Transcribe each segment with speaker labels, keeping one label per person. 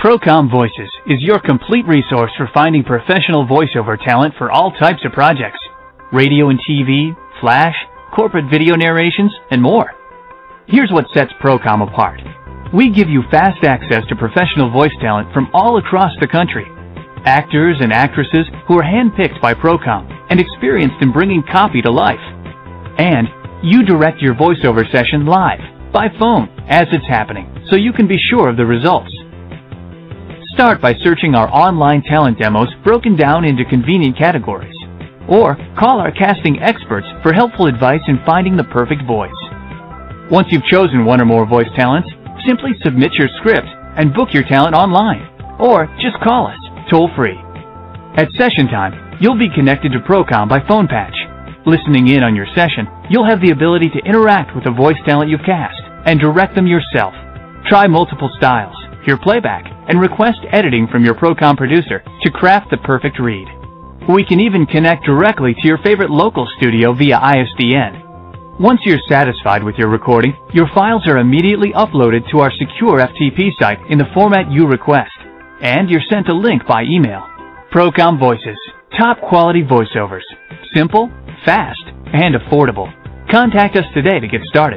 Speaker 1: Procom Voices is your complete resource for finding professional voiceover talent for all types of projects. Radio and TV, flash, corporate video narrations, and more. Here's what sets Procom apart. We give you fast access to professional voice talent from all across the country. Actors and actresses who are handpicked by Procom and experienced in bringing copy to life. And you direct your voiceover session live, by phone, as it's happening, so you can be sure of the results. Start by searching our online talent demos broken down into convenient categories. Or call our casting experts for helpful advice in finding the perfect voice. Once you've chosen one or more voice talents, simply submit your script and book your talent online. Or just call us, toll-free. At session time, you'll be connected to Procom by phone patch. Listening in on your session, you'll have the ability to interact with the voice talent you've cast and direct them yourself. Try multiple styles, hear playback, and request editing from your Procom producer to craft the perfect read. We can even connect directly to your favorite local studio via ISDN. Once you're satisfied with your recording, your files are immediately uploaded to our secure FTP site in the format you request, and you're sent a link by email. Procom Voices, top quality voiceovers. Simple, fast, and affordable. Contact us today to get started.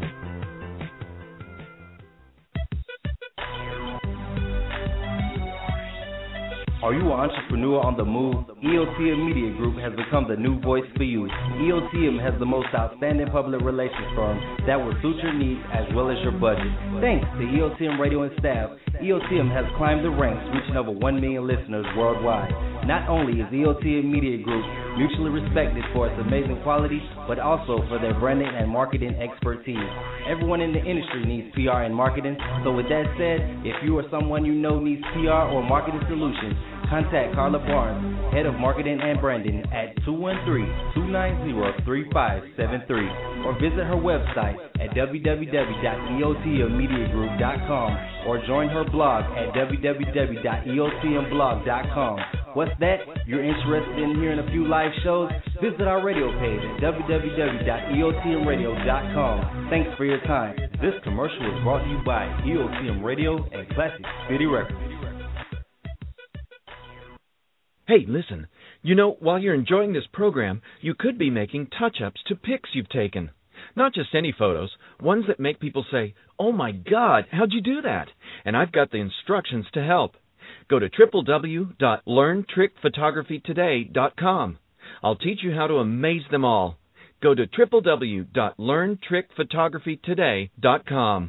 Speaker 2: Are you an entrepreneur on the move? EOTM Media Group has become the new voice for you. EOTM has the most outstanding public relations firm that will suit your needs as well as your budget. Thanks to EOTM Radio and staff, EOTM has climbed the ranks, reaching over 1 million listeners worldwide. Not only is EOTM Media Group mutually respected for its amazing quality, but also for their branding and marketing expertise. Everyone in the industry needs PR and marketing, so with that said, if you or someone you know needs PR or marketing solutions, contact Carla Barnes, Head of Marketing and Branding at 213-290-3573 or visit her website at www.eotmmediagroup.com or join her blog at www.eotmblog.com. What's that? You're interested in hearing a few live shows? Visit our radio page at www.eotmradio.com. Thanks for your time. This commercial is brought to you by EOTM Radio and Classic City Records.
Speaker 3: Hey, listen, you know, while you're enjoying this program, you could be making touch-ups to pics you've taken. Not just any photos, ones that make people say, "Oh my God, how'd you do that?" And I've got the instructions to help. Go to www.learntrickphotographytoday.com. I'll teach you how to amaze them all. Go to www.learntrickphotographytoday.com.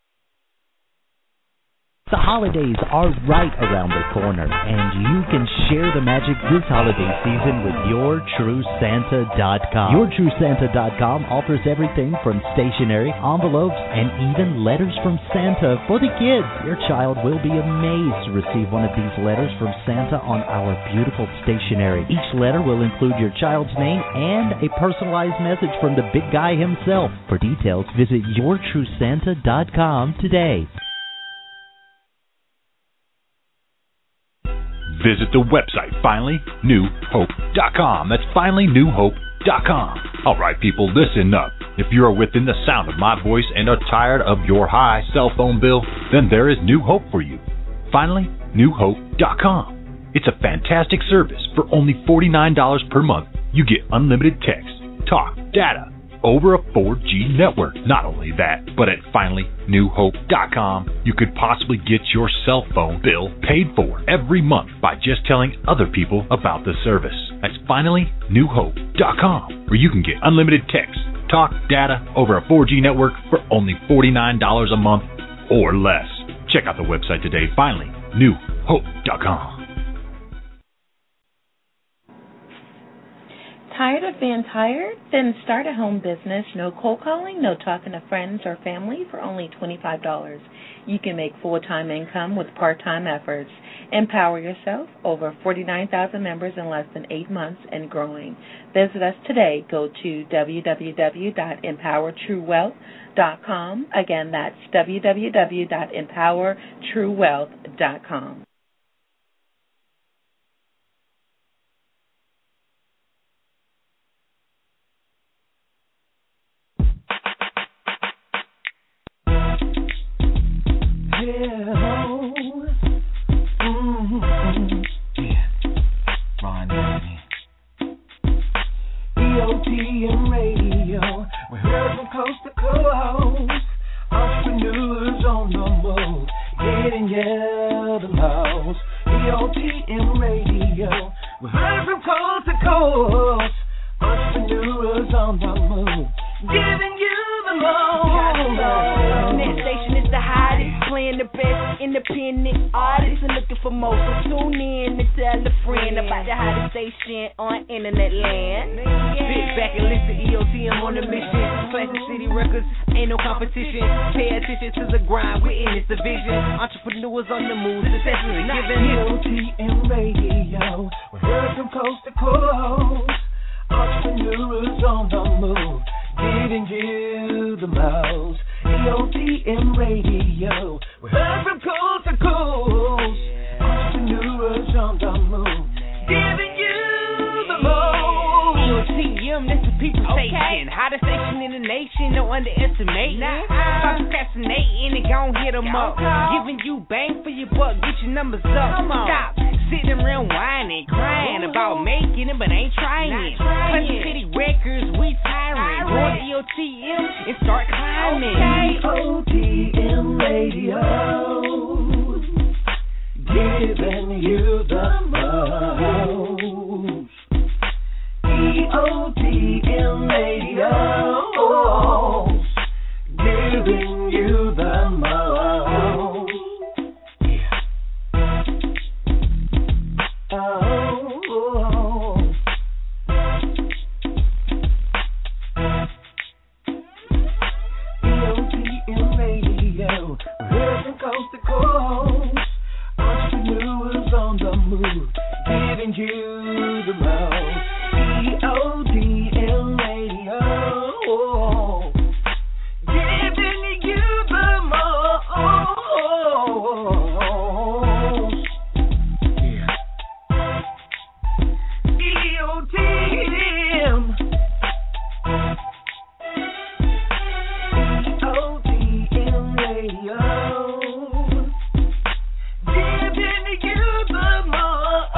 Speaker 4: The holidays are right around the corner, and you can share the magic this holiday season with YourTrueSanta.com. YourTrueSanta.com offers everything from stationery, envelopes, and even letters from Santa for the kids. Your child will be amazed to receive one of these letters from Santa on our beautiful stationery. Each letter will include your child's name and a personalized message from the big guy himself. For details, visit YourTrueSanta.com today.
Speaker 5: Visit the website, FinallyNewHope.com. That's FinallyNewHope.com. All right, people, listen up. If you are within the sound of my voice and are tired of your high cell phone bill, then there is new hope for you. FinallyNewHope.com. It's a fantastic service. For only $49 per month, you get unlimited text, talk, data, over a 4G network. Not only that, but at FinallyNewHope.com, you could possibly get your cell phone bill paid for every month by just telling other people about the service. That's FinallyNewHope.com, where you can get unlimited text, talk, data over a 4G network for only $49 a month or less. Check out the website today, FinallyNewHope.com.
Speaker 6: Tired of being tired? Then start a home business. No cold calling, no talking to friends or family for only $25. You can make full-time income with part-time efforts. Empower yourself. Over 49,000 members in less than 8 months and growing. Visit us today. Go to www.empowertruewealth.com. Again, that's www.empowertruewealth.com.
Speaker 7: move, getting you the most. EOTM Radio, we're heard from coast to coast. Entrepreneurs on the move, giving you the most.
Speaker 8: That station is the hottest, playing the best independent artists and looking for more. So tune in and tell a friend about the hottest station on internet land.
Speaker 2: Sit back and listen to EOTM on the mission. Classic City Records, ain't no competition. Pay attention to the grind, we're in this division. Entrepreneurs on the move, success is given.
Speaker 7: EOTM Radio, we're heard from coast to coast. Entrepreneurs on the move, giving you the most. EOTM Radio, we're heard from coast to coast. Entrepreneurs on the move, giving you the most.
Speaker 8: EOTM, that's the people station. Hottest station in the nation, no underestimating. Stop procrastinating and gon' hit them up. Giving you bang for your buck, get your numbers up. Stop sitting around whining, crying about making it, but ain't trying it. Classic City Records, we tiring. Join EOTM and start climbing.
Speaker 7: EOTM Radio, giving you the most. EOTM Radio, giving you the most. EOTM Radio, we're from coast to coast. Entrepreneurs on the move, giving you the most. EOTM Radio, giving you the most. Yeah. EOTM. EOTM Radio, giving you the most.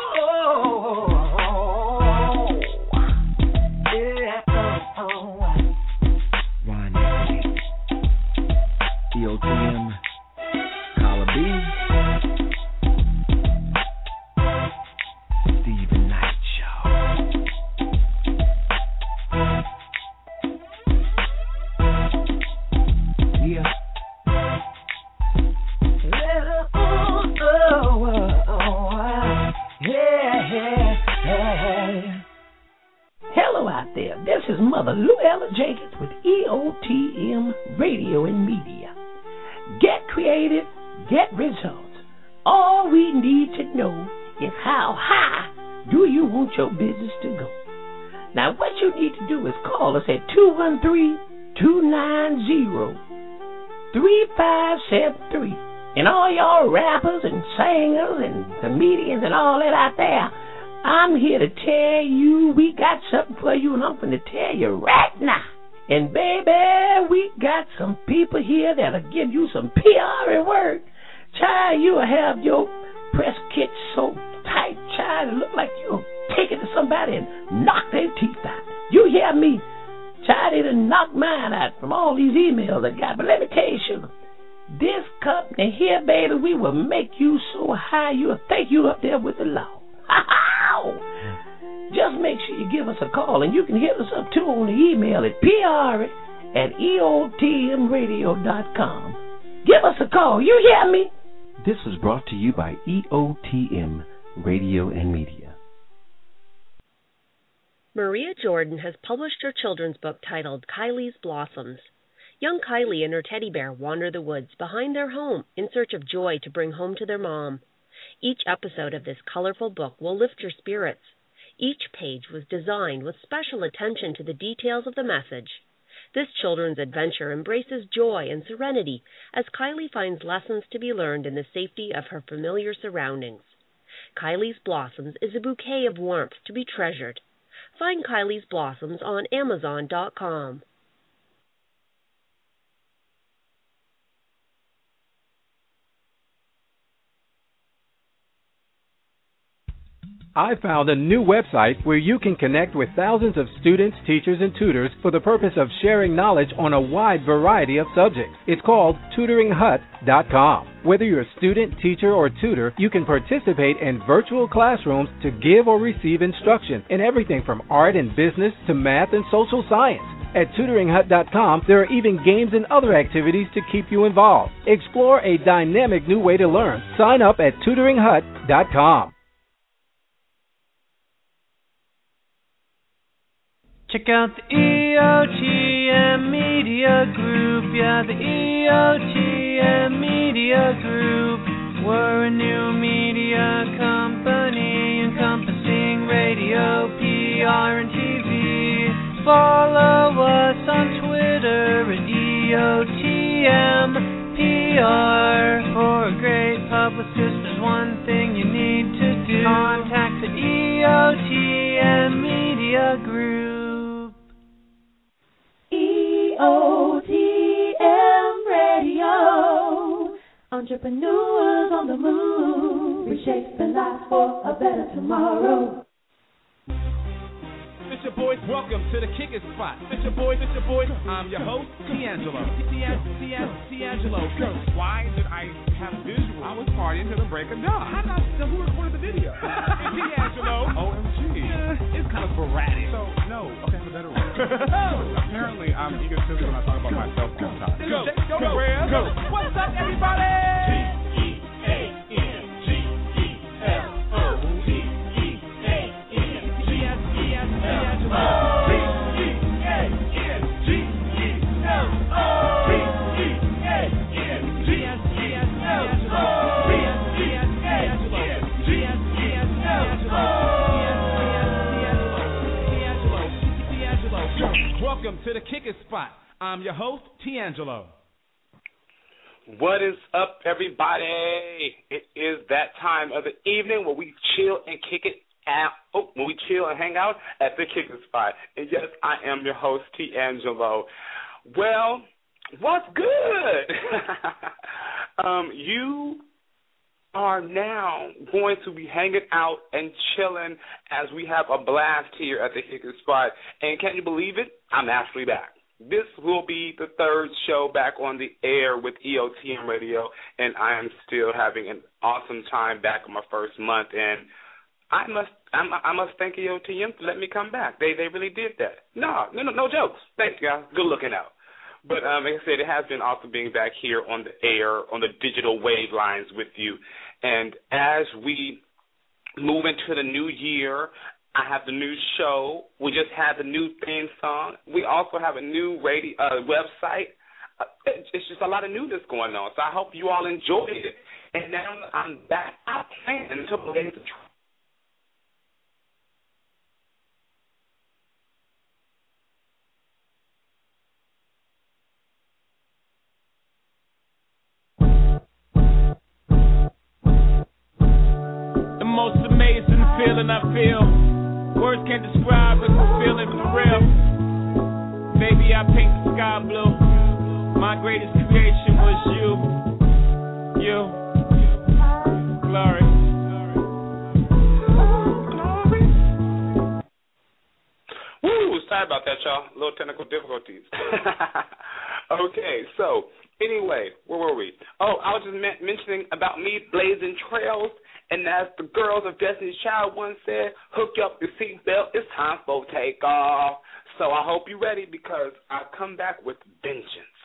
Speaker 9: EOTM, Collar B, Stephen Knight Show. Yeah.
Speaker 7: Hello out there, this is Mother Luella Jenkins with EOTM Radio and Media. Get creative, get results. All we need to know is how high do you want your business to go. Now what you need to do is call us at 213-290-3573. And all y'all rappers and singers and comedians and all that out there, I'm here to tell you we got something for you, and I'm going to tell you right now. And baby, we got some people here that'll give you some PR and work. Child, you'll have your press kit so tight, child, it look like you'll take it to somebody and knock their teeth out. You hear me? Child, they done knocked mine out from all these emails I got. But let me tell you, sugar, this company here, baby, we will make you so high you'll think you up there with the law. Just make sure you give us a call, and you can hit us up too on the email at pr@eotmradio.com. Give us a call, you hear me?
Speaker 2: This is brought to you by EOTM Radio and Media.
Speaker 10: Maria Jordan has published her children's book titled Kylie's Blossoms. Young Kylie and her teddy bear wander the woods behind their home in search of joy to bring home to their mom. Each episode of this colorful book will lift your spirits. Each page was designed with special attention to the details of the message. This children's adventure embraces joy and serenity as Kylie finds lessons to be learned in the safety of her familiar surroundings. Kylie's Blossoms is a bouquet of warmth to be treasured. Find Kylie's Blossoms on Amazon.com.
Speaker 11: I found a new website where you can connect with thousands of students, teachers, and tutors for the purpose of sharing knowledge on a wide variety of subjects. It's called tutoringhut.com. Whether you're a student, teacher, or tutor, you can participate in virtual classrooms to give or receive instruction in everything from art and business to math and social science. At tutoringhut.com, there are even games and other activities to keep you involved. Explore a dynamic new way to learn. Sign up at tutoringhut.com.
Speaker 12: Check out the EOTM Media Group. Yeah, the EOTM Media Group. We're a new media company encompassing radio, PR, and TV. Follow us on Twitter at EOTMPR. For a great publicist, there's one thing you need to do. Contact the EOTM Media Group.
Speaker 13: EOTM Radio. Entrepreneurs on the move. Reshaping lives for a better tomorrow.
Speaker 14: It's your boys, welcome to the Kicking Spot. It's your boys, I'm your host, D'Angelo. D'Angelo. Why did I have visual? I was partying to the break of dawn. How did I know who recorded the video? D'Angelo. OMG. Yeah, it's kind of sporadic. So, no. Okay, the better one. Apparently, I'm egotistical when I talk about myself all the time. Go. What's up, everybody? Welcome to the Kicking Spot. I'm your host, D'Angelo.
Speaker 15: What is up, everybody? It is that time of the evening where we chill and kick it out. When we chill and hang out at the Kicking Spot. And yes, I am your host, D'Angelo. Well, what's good? You are now going to be hanging out and chilling as we have a blast here at the Kicking Spot. And can you believe it? I'm actually back. This will be the third show back on the air with EOTM Radio, and I am still having an awesome time back in my first month. And I must thank EOTM for letting me come back. They really did that. No jokes. Thanks, guys. Good looking out. But like I said, it has been awesome being back here on the air, on the digital wave lines with you. And as we move into the new year, I have the new show. We just had the new theme song. We also have a new radio website. It's just a lot of newness going on. So I hope you all enjoyed it. And now I'm back. I plan to play the
Speaker 14: most amazing feeling I feel. Words can't describe it, the feeling for real. Maybe I paint the sky blue. My greatest creation was you. Glory.
Speaker 15: Woo, sorry about that, y'all. A little technical difficulties. Okay, so anyway, where were we? Oh, I was just mentioning about me blazing trails. And as the girls of Destiny's Child once said, hook up your seatbelt, it's time for takeoff. So I hope you're ready because I come back with vengeance.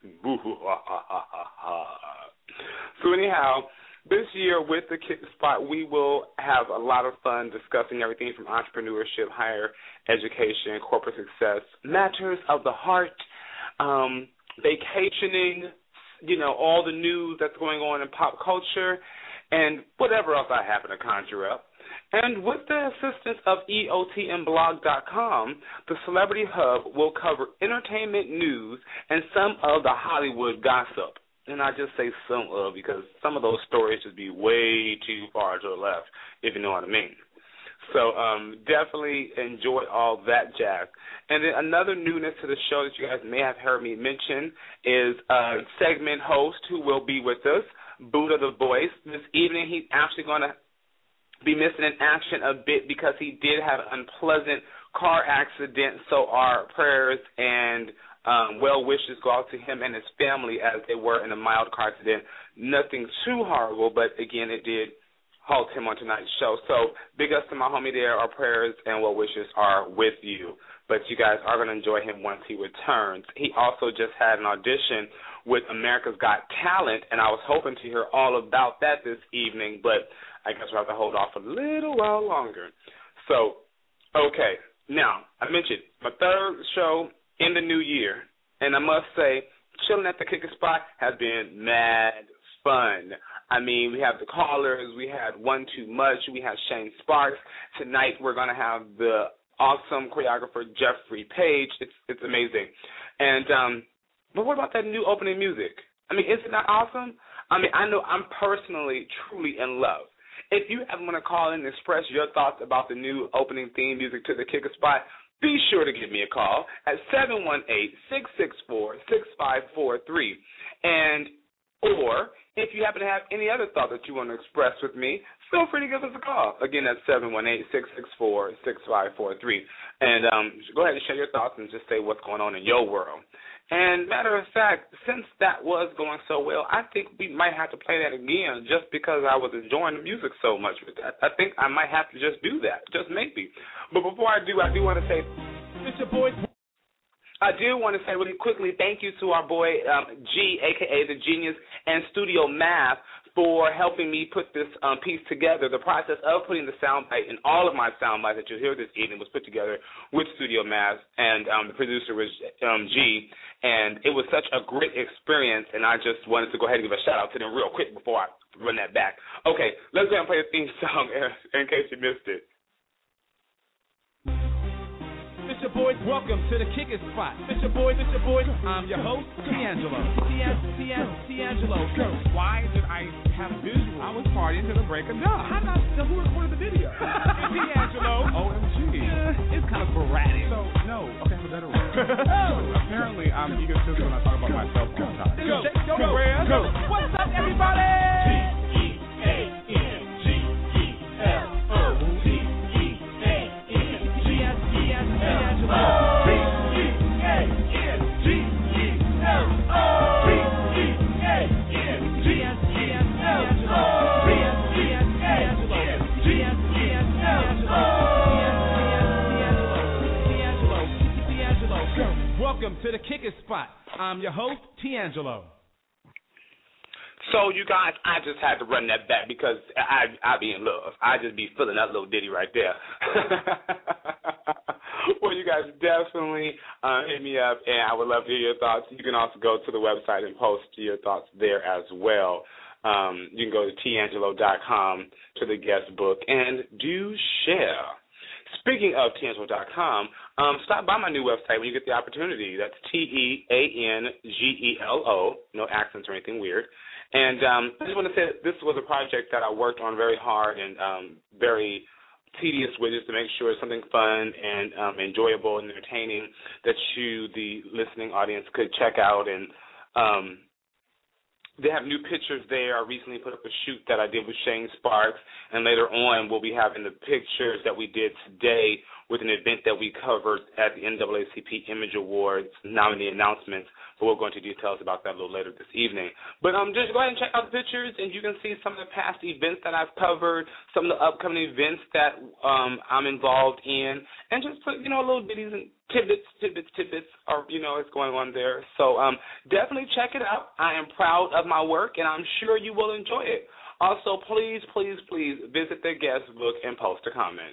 Speaker 15: So anyhow, this year with the Kick Spot, we will have a lot of fun discussing everything from entrepreneurship, higher education, corporate success, matters of the heart, vacationing, all the news that's going on in pop culture, and whatever else I happen to conjure up. And with the assistance of EOTMblog.com, the Celebrity Hub will cover entertainment news and some of the Hollywood gossip. And I just say some of because some of those stories just be way too far to the left, if you know what I mean. So definitely enjoy all that jazz. And then another newness to the show that you guys may have heard me mention is a segment host who will be with us, Buddha the Voice. This evening he's actually going to be missing in action a bit because he did have an unpleasant car accident. So our prayers and well wishes go out to him and his family as they were in a mild car accident. Nothing too horrible, but again, it did halt him on tonight's show. So big ups to my homie there. Our prayers and well wishes are with you. But you guys are going to enjoy him once he returns. He also just had an audition with America's Got Talent, and I was hoping to hear all about that this evening, but I guess we'll have to hold off a little while longer. So, okay. Now, I mentioned my third show in the new year, and I must say, chilling at the Kicker Spot has been mad fun. I mean, we have the callers, we had One Too Much, we had Shane Sparks. Tonight we're going to have the awesome choreographer Jeffrey Page. It's amazing. And but what about that new opening music? I mean, isn't that awesome? I mean, I know I'm personally truly in love. If you ever want to call in and express your thoughts about the new opening theme music to the Kicker Spot, be sure to give me a call at 718-664-6543. Or if you happen to have any other thought that you want to express with me, feel free to give us a call. Again, that's 718-664-6543. And go ahead and share your thoughts and just say what's going on in your world. And matter of fact, since that was going so well, I think we might have to play that again just because I was enjoying the music so much with that. I think I might have to just do that, just maybe. But before I do want to say, it's your boy. I do want to say really quickly thank you to our boy G, a.k.a. The Genius, and Studio Math for helping me put this piece together. The process of putting the soundbite and all of my soundbites that you'll hear this evening was put together with Studio Math, and the producer was G, and it was such a great experience, and I just wanted to go ahead and give a shout-out to them real quick before I run that back. Okay, let's go ahead and play the theme song in case you missed it.
Speaker 14: It's your boys, welcome to the Kicker Spot. It's your boys, I'm your host, D'Angelo. D'Angelo. Why did I have visual? I was partying to the break of dawn. How did I know who recorded the video? D'Angelo. OMG. Yeah, it's kind of sporadic. So, no. Okay, I have a better one. Apparently, I'm egotistical when I talk about myself all the time. Go. What's up, everybody? Welcome to the Kicker Spot. I'm your host, D'Angelo.
Speaker 15: So, you guys, I just had to run that back because I be in love. I just be feeling that little ditty right there. Well, you guys definitely hit me up, and I would love to hear your thoughts. You can also go to the website and post your thoughts there as well. You can go to D'Angelo.com to the guest book and do share. Speaking of D'Angelo.com, stop by my new website when you get the opportunity. That's TEANGELO, no accents or anything weird. And I just want to say that this was a project that I worked on very hard and very tedious with, just to make sure it's something fun and enjoyable and entertaining that you, the listening audience, could check out. And they have new pictures there. I recently put up a shoot that I did with Shane Sparks, and later on we'll be having the pictures that we did today with an event that we covered at the NAACP Image Awards, nominee announcements, but we'll go into details about that a little later this evening. But just go ahead and check out the pictures, and you can see some of the past events that I've covered, some of the upcoming events that I'm involved in, and just put, little ditties and tidbits, or, it's going on there. So definitely check it out. I am proud of my work, and I'm sure you will enjoy it. Also, please, please, please visit their guest book and post a comment.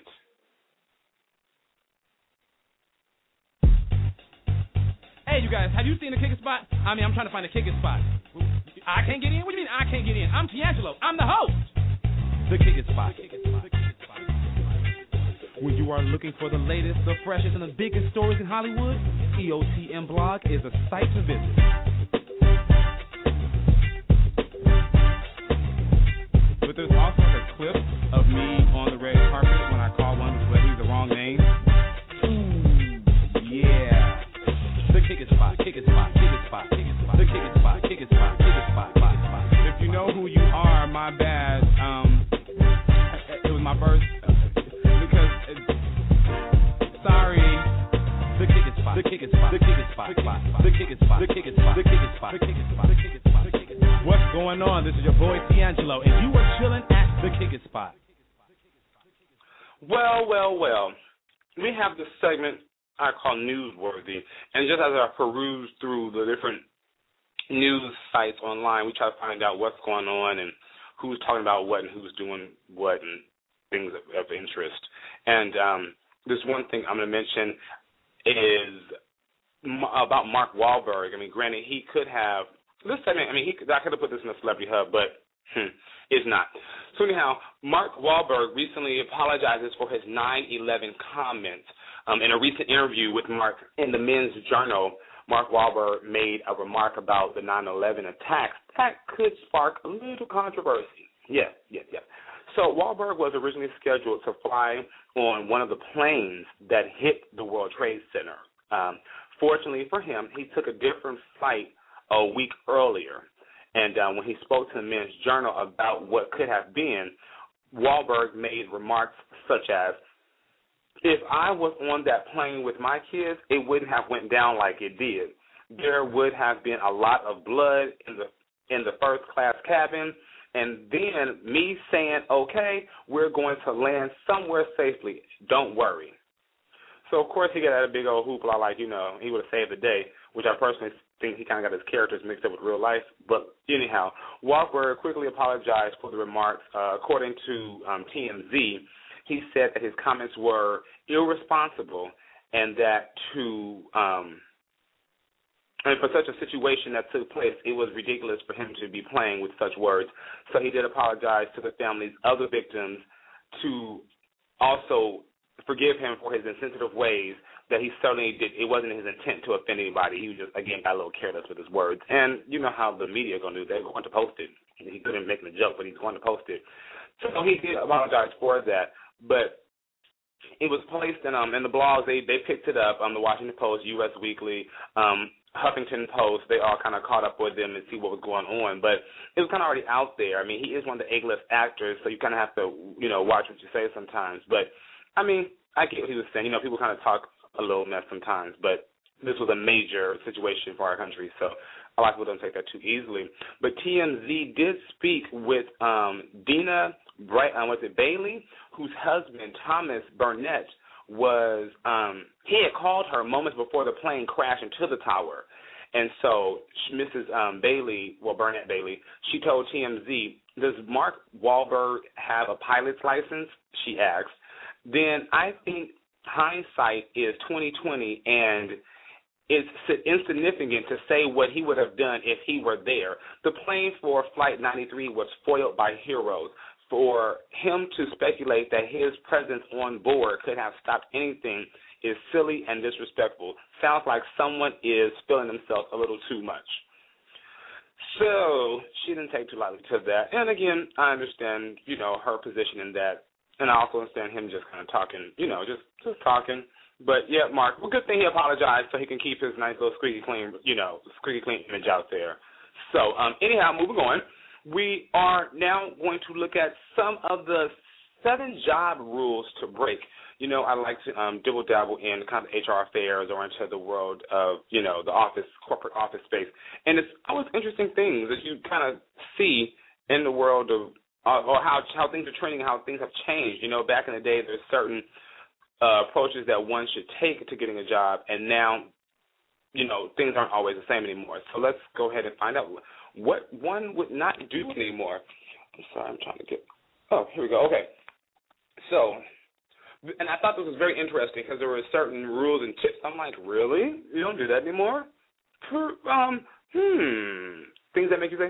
Speaker 14: Hey, you guys, have you seen the Kicker Spot? I mean, I'm trying to find the Kicker Spot. I can't get in? What do you mean I can't get in? I'm D'Angelo. I'm the host. The Kicker Spot. When you are looking for the latest, the freshest, and the biggest stories in Hollywood, EOTM Blog is a site to visit. But there's also a clip of me on the red carpet when I call one of the celebrities the wrong name. Yeah. The Kicker Spot, Kicker Spot, Kicker Spot, Kicker Spot, the Kicker Spot, Kicker Spot, Kicker Spot, Kicker Spot. If you know who you are, my bad. It was my birthday Spot. What's going on? This is your boy D'Angelo, and you are chilling at the Kick It Spot.
Speaker 15: Well. We have this segment I call Newsworthy, and just as I peruse through the different news sites online, we try to find out what's going on and who's talking about what and who's doing what and things of interest. And this one thing I'm going to mention is about Mark Wahlberg. I mean, granted, he could have this segment. I mean, I could have put this in the Celebrity Hub, but it's not. So anyhow, Mark Wahlberg recently apologizes for his 9/11 comments. In a recent interview with Mark in the Men's Journal, Mark Wahlberg made a remark about the 9/11 attacks that could spark a little controversy. Yeah. So Wahlberg was originally scheduled to fly on one of the planes that hit the World Trade Center. Fortunately for him, he took a different flight a week earlier. And when he spoke to the Men's Journal about what could have been, Wahlberg made remarks such as, if I was on that plane with my kids, it wouldn't have went down like it did. There would have been a lot of blood in the first class cabin, and then me saying, okay, we're going to land somewhere safely. Don't worry. So, of course, he got a big old hoopla like, he would have saved the day, which I personally think he kind of got his characters mixed up with real life. But anyhow, Wahlberg quickly apologized for the remarks. According to TMZ, he said that his comments were irresponsible and that and for such a situation that took place, it was ridiculous for him to be playing with such words. So he did apologize to the families of the victims to also forgive him for his insensitive ways that he certainly did. It wasn't his intent to offend anybody. He was just, again, got a little careless with his words. And you know how the media are going to do. They're going to post it. He couldn't make a joke, but he's going to post it. So he did apologize for that. But it was placed in the blogs. They picked it up. The Washington Post, U.S. Weekly, Huffington Post, they all kind of caught up with them and see what was going on. But it was kind of already out there. I mean, he is one of the A-list actors, so you kind of have to, watch what you say sometimes. But, I mean, I get what he was saying. People kind of talk a little mess sometimes, but this was a major situation for our country, so a lot of people don't take that too easily. But TMZ did speak with Dina Bailey, whose husband, Thomas Burnett, was he had called her moments before the plane crashed into the tower. And so Mrs. Burnett Bailey, she told TMZ, does Mark Wahlberg have a pilot's license? She asked. Then I think hindsight is 20/20, and it's insignificant to say what he would have done if he were there. The plane for Flight 93 was foiled by heroes. For him to speculate that his presence on board could have stopped anything is silly and disrespectful. Sounds like someone is feeling themselves a little too much. So she didn't take too lightly to that. And again, I understand, her position in that. And I also understand him just kind of talking, just talking. But, yeah, Mark, well, good thing he apologized so he can keep his nice little squeaky clean image out there. So, anyhow, moving on. We are now going to look at some of the 7 job rules to break. I like to dibble-dabble in kind of HR affairs or into the world of, the corporate office space. And it's always interesting things that you kind of see in the world of or how things are trending, how things have changed. Back in the day, there's certain approaches that one should take to getting a job, and now, things aren't always the same anymore. So let's go ahead and find out what one would not do anymore. I'm sorry, I'm trying to get – oh, here we go. Okay. So, and I thought this was very interesting because there were certain rules and tips. I'm like, really? You don't do that anymore? Things that make you say,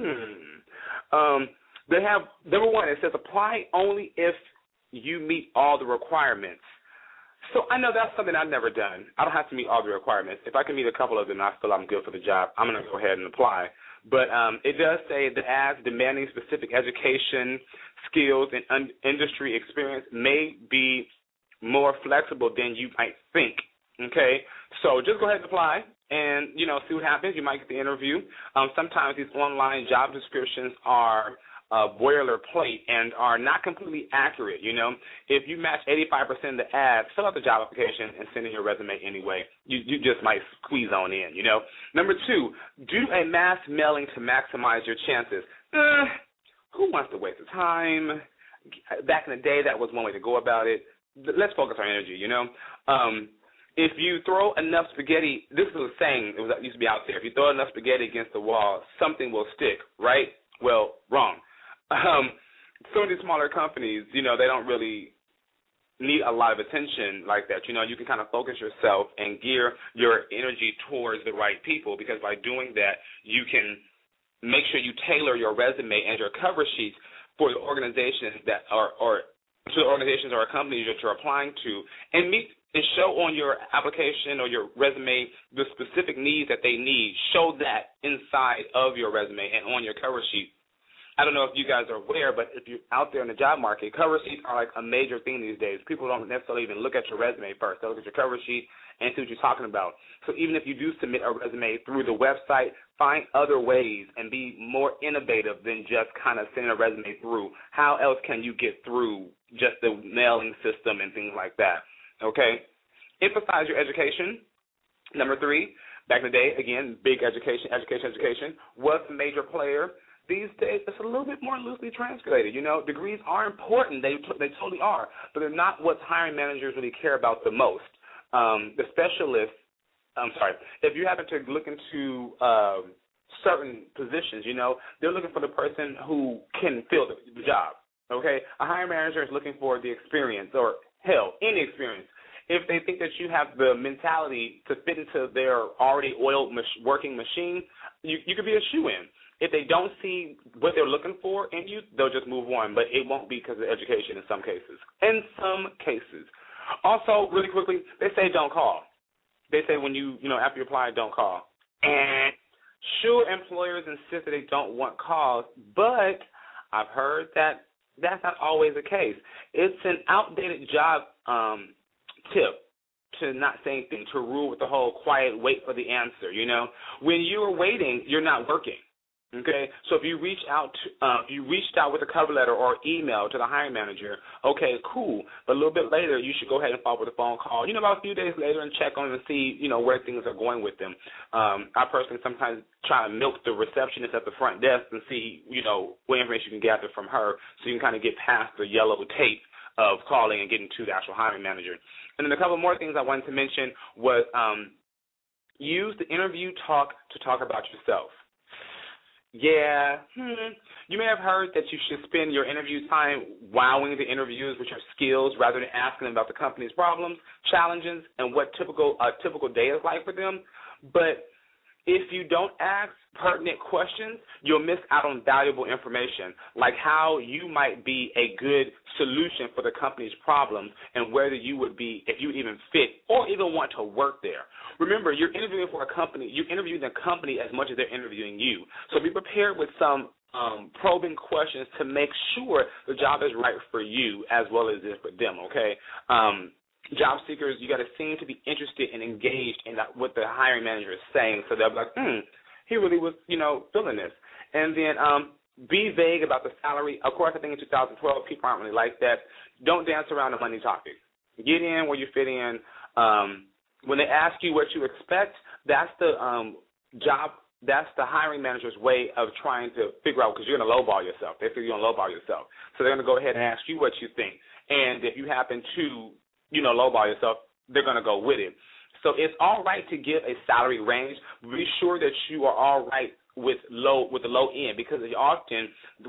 Speaker 15: They have, number one, it says apply only if you meet all the requirements. So I know that's something I've never done. I don't have to meet all the requirements. If I can meet a couple of them, I feel I'm good for the job, I'm going to go ahead and apply. But it does say that ads demanding specific education, skills, and industry experience may be more flexible than you might think, okay? So just go ahead and apply and, see what happens. You might get the interview. Sometimes these online job descriptions are boilerplate and are not completely accurate. If you match 85% of the ads, fill out the job application and send in your resume anyway. You just might squeeze on in. Number 2, do a mass mailing to maximize your chances. Who wants to waste the time? Back in the day, that was one way to go about it. Let's focus on energy. If you throw enough spaghetti, this is a saying that used to be out there. If you throw enough spaghetti against the wall, something will stick, right? Well, wrong. Some of these smaller companies, they don't really need a lot of attention like that. You can kind of focus yourself and gear your energy towards the right people, because by doing that, you can make sure you tailor your resume and your cover sheets for the organizations that are, or to the organizations or companies that you're applying to, and show on your application or your resume the specific needs that they need. Show that inside of your resume and on your cover sheet. I don't know if you guys are aware, but if you're out there in the job market, cover sheets are like a major thing these days. People don't necessarily even look at your resume first. They'll look at your cover sheet and see what you're talking about. So even if you do submit a resume through the website, find other ways and be more innovative than just kind of sending a resume through. How else can you get through just the mailing system and things like that? Okay? Emphasize your education. Number 3, back in the day, again, big education was a major player. These days, it's a little bit more loosely translated. Degrees are important. They totally are, but they're not what hiring managers really care about the most. If you happen to look into certain positions, they're looking for the person who can fill the job, okay? A hiring manager is looking for the experience, or hell, any experience. If they think that you have the mentality to fit into their already oiled working machine, you could be a shoo-in. If they don't see what they're looking for in you, they'll just move on, but it won't be because of education in some cases. In some cases. Also, really quickly, they say don't call. They say when after you apply, don't call. And sure, employers insist that they don't want calls, but I've heard that that's not always the case. It's an outdated job tip to not say anything, to rule with the whole quiet, wait for the answer. When you're waiting, you're not working. Okay, so if you reached out with a cover letter or email to the hiring manager, okay, cool. But a little bit later, you should go ahead and follow with a phone call. About a few days later, and check on them and see, where things are going with them. I personally sometimes try to milk the receptionist at the front desk and see, what information you can gather from her, so you can kind of get past the yellow tape of calling and getting to the actual hiring manager. And then a couple more things I wanted to mention was use the interview talk to talk about yourself. Yeah, you may have heard that you should spend your interview time wowing the interviewers with your skills rather than asking them about the company's problems, challenges, and what a typical day is like for them. But if you don't ask pertinent questions, you'll miss out on valuable information, like how you might be a good solution for the company's problems and whether you would be, if you even fit or even want to work there. Remember, you're interviewing for a company. You're interviewing the company as much as they're interviewing you. So be prepared with some probing questions to make sure the job is right for you as well as it is for them, okay? Job seekers, you got to seem to be interested and engaged in what the hiring manager is saying, so they'll be like, he really was, feeling this. And then be vague about the salary. Of course, I think in 2012, people aren't really like that. Don't dance around the money topic. Get in where you fit in. When they ask you what you expect, that's the that's the hiring manager's way of trying to figure out, because you're going to lowball yourself. They figure you're going to lowball yourself. So they're going to go ahead and ask you what you think. And if you happen to lowball yourself, they're going to go with it. So it's all right to give a salary range. Be sure that you are all right with the low end, because often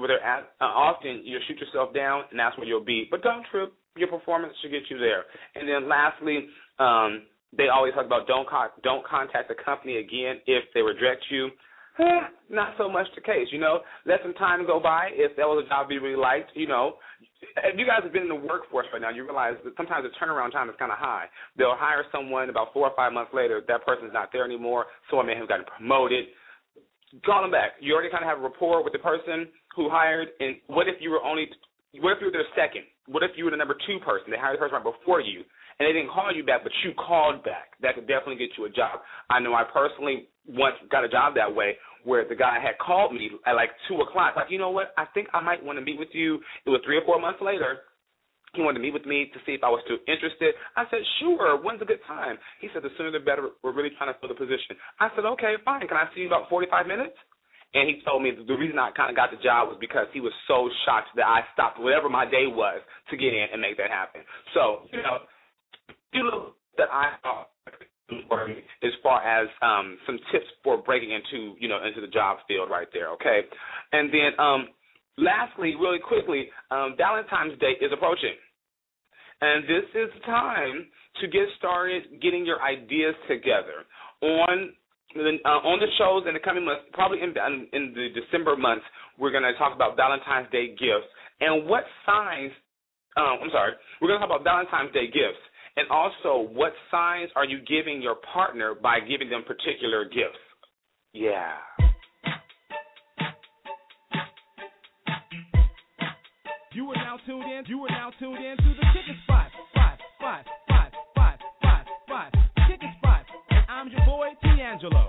Speaker 15: you shoot yourself down, and that's where you'll be. But don't trip. Your performance should get you there. And then lastly, they always talk about don't contact the company again if they reject you. Not so much the case, Let some time go by. If that was a job you really liked, if you guys have been in the workforce right now, you realize that sometimes the turnaround time is kind of high. They'll hire someone about 4 or 5 months later. That person's not there anymore. Someone may have gotten promoted. Call them back. You already kind of have a rapport with the person who hired. And what if you were their second? What if you were the number 2 person? They hired the person right before you, and they didn't call you back, but you called back. That could definitely get you a job. I know I personally once got a job that way where the guy had called me at like 2 o'clock. Like, you know what? I think I might want to meet with you. It was 3 or 4 months later. He wanted to meet with me to see if I was still interested. I said, sure, when's a good time? He said, the sooner the better. We're really trying to fill the position. I said, okay, fine. Can I see you about 45 minutes? And he told me the reason I kind of got the job was because he was so shocked that I stopped whatever my day was to get in and make that happen. So, you know that I as far as some tips for breaking into the job field right there, okay? And then lastly, really quickly, Valentine's Day is approaching. And this is time to get started getting your ideas together on the shows in the coming months. Probably in the December months, we're going to talk about Valentine's Day gifts and what signs. We're going to talk about Valentine's Day gifts and also what signs are you giving your partner by giving them particular gifts. Yeah.
Speaker 14: You are now tuned in to the Kicking Spot. Kicking Spot. And I'm your boy, D'Angelo.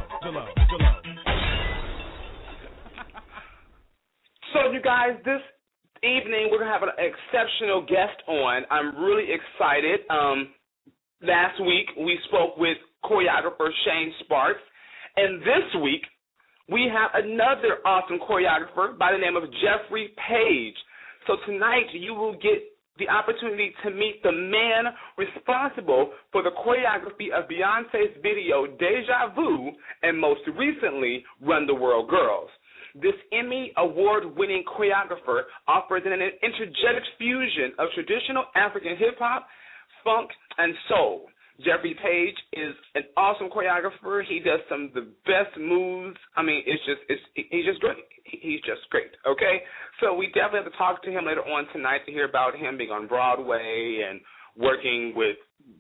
Speaker 15: So, you guys, this evening we're going to have an exceptional guest on. I'm really excited. Last week we spoke with choreographer Shane Sparks. And this week we have another awesome choreographer by the name of Jeffrey Page. So tonight you will get the opportunity to meet the man responsible for the choreography of Beyonce's video Deja Vu and most recently Run the World Girls. This Emmy award-winning choreographer offers an intergetic fusion of traditional African hip-hop, funk, and soul. Jeffrey Page is an awesome choreographer. He does some of the best moves. I mean, he's just great. He's just great, okay? So we definitely have to talk to him later on tonight to hear about him being on Broadway and working with,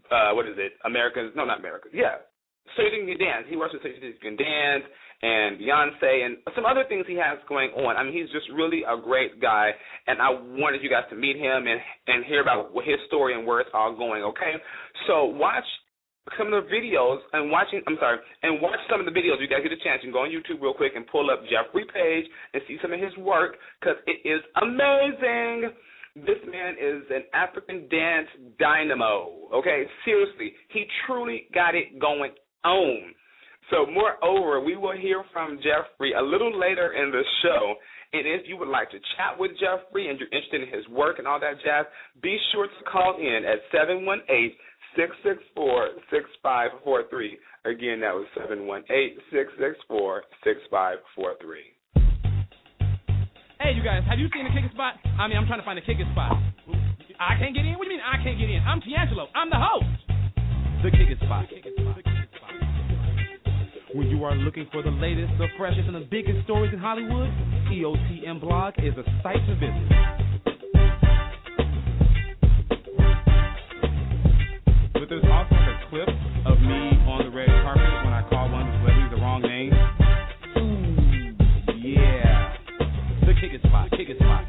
Speaker 15: So You Can Dance. He works with So You Can Dance and Beyonce and some other things he has going on. I mean, he's just really a great guy, and I wanted you guys to meet him and hear about his story and where it's all going, okay? So watch some of the videos and watch some of the videos. You guys get a chance. You can go on YouTube real quick and pull up Jeffrey Page and see some of his work because it is amazing. This man is an African dance dynamo, okay? Seriously, he truly got it going on. So, moreover, we will hear from Jeffrey a little later in the show. And if you would like to chat with Jeffrey and you're interested in his work and all that jazz, be sure to call in at 718-664-6543. Again, that was 718-664-6543.
Speaker 14: Hey, you guys, have you seen the Kicking Spot? I mean, I'm trying to find the Kicking Spot. I can't get in? What do you mean I can't get in? I'm D'Angelo. I'm the host. The Kicking Spot. When you are looking for the latest, the freshest, and the biggest stories in Hollywood, EOTM Blog is a site to visit. But there's also a clip of me on the red carpet when I call one of the celebrities the wrong name. Ooh, yeah. The Kicking Spot. The Kicking Spot.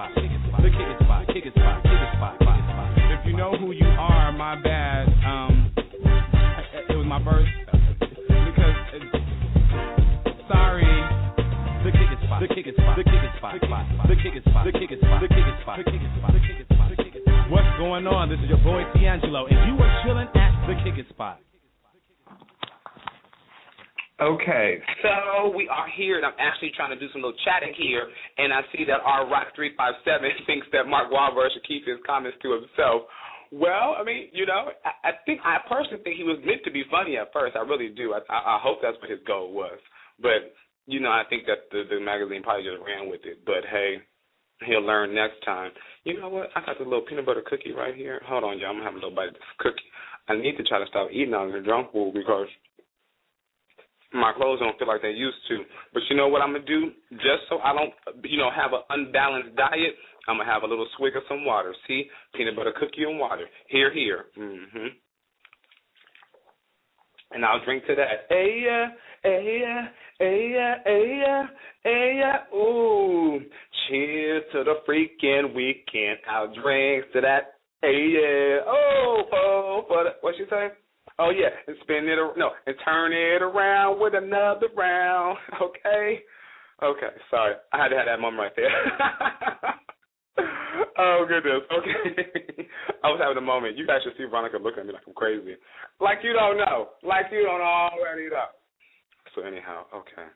Speaker 14: If you know who you are, my bad. It was my birth. What's going on? This is your boy D'Angelo, and you are chilling at the Kicking Spot.
Speaker 15: Okay, so we are here, and I'm actually trying to do some little chatting here, and I see that our Rock 357 thinks that Mark Wahlberg should keep his comments to himself. Well, I mean, I personally think he was meant to be funny at first. I really do. I hope that's what his goal was. But I think that the magazine probably just ran with it. But, hey, he'll learn next time. You know what? I got the little peanut butter cookie right here. Hold on, y'all. I'm going to have a little bite of this cookie. I need to try to stop eating all the junk food because my clothes don't feel like they used to. But you know what I'm going to do? Just so I don't, have an unbalanced diet, I'm going to have a little swig of some water. See? Peanut butter cookie and water. Here. Mm-hmm. And I'll drink to that. Ooh. Cheers to the freaking weekend. I'll drink to that. Oh, what she say? Oh, yeah, and spin it, and turn it around with another round, okay? Okay, sorry. I had to have that moment right there. Oh, goodness, okay. I was having a moment. You guys should see Veronica looking at me like I'm crazy. Like you don't know. Like you don't already know. So anyhow, okay.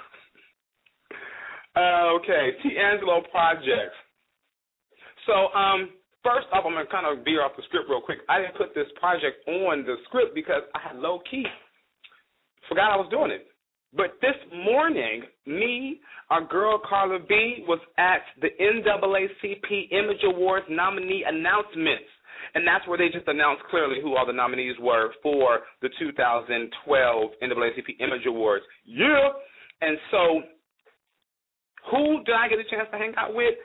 Speaker 15: Okay, T-Angelo Projects. So, first off, I'm going to kind of veer off the script real quick. I didn't put this project on the script because I had low-key forgot I was doing it. But this morning, me, our girl Carla B, was at the NAACP Image Awards nominee announcements. And that's where they just announced clearly who all the nominees were for the 2012 NAACP Image Awards. Yeah. And so, who did I get a chance to hang out with?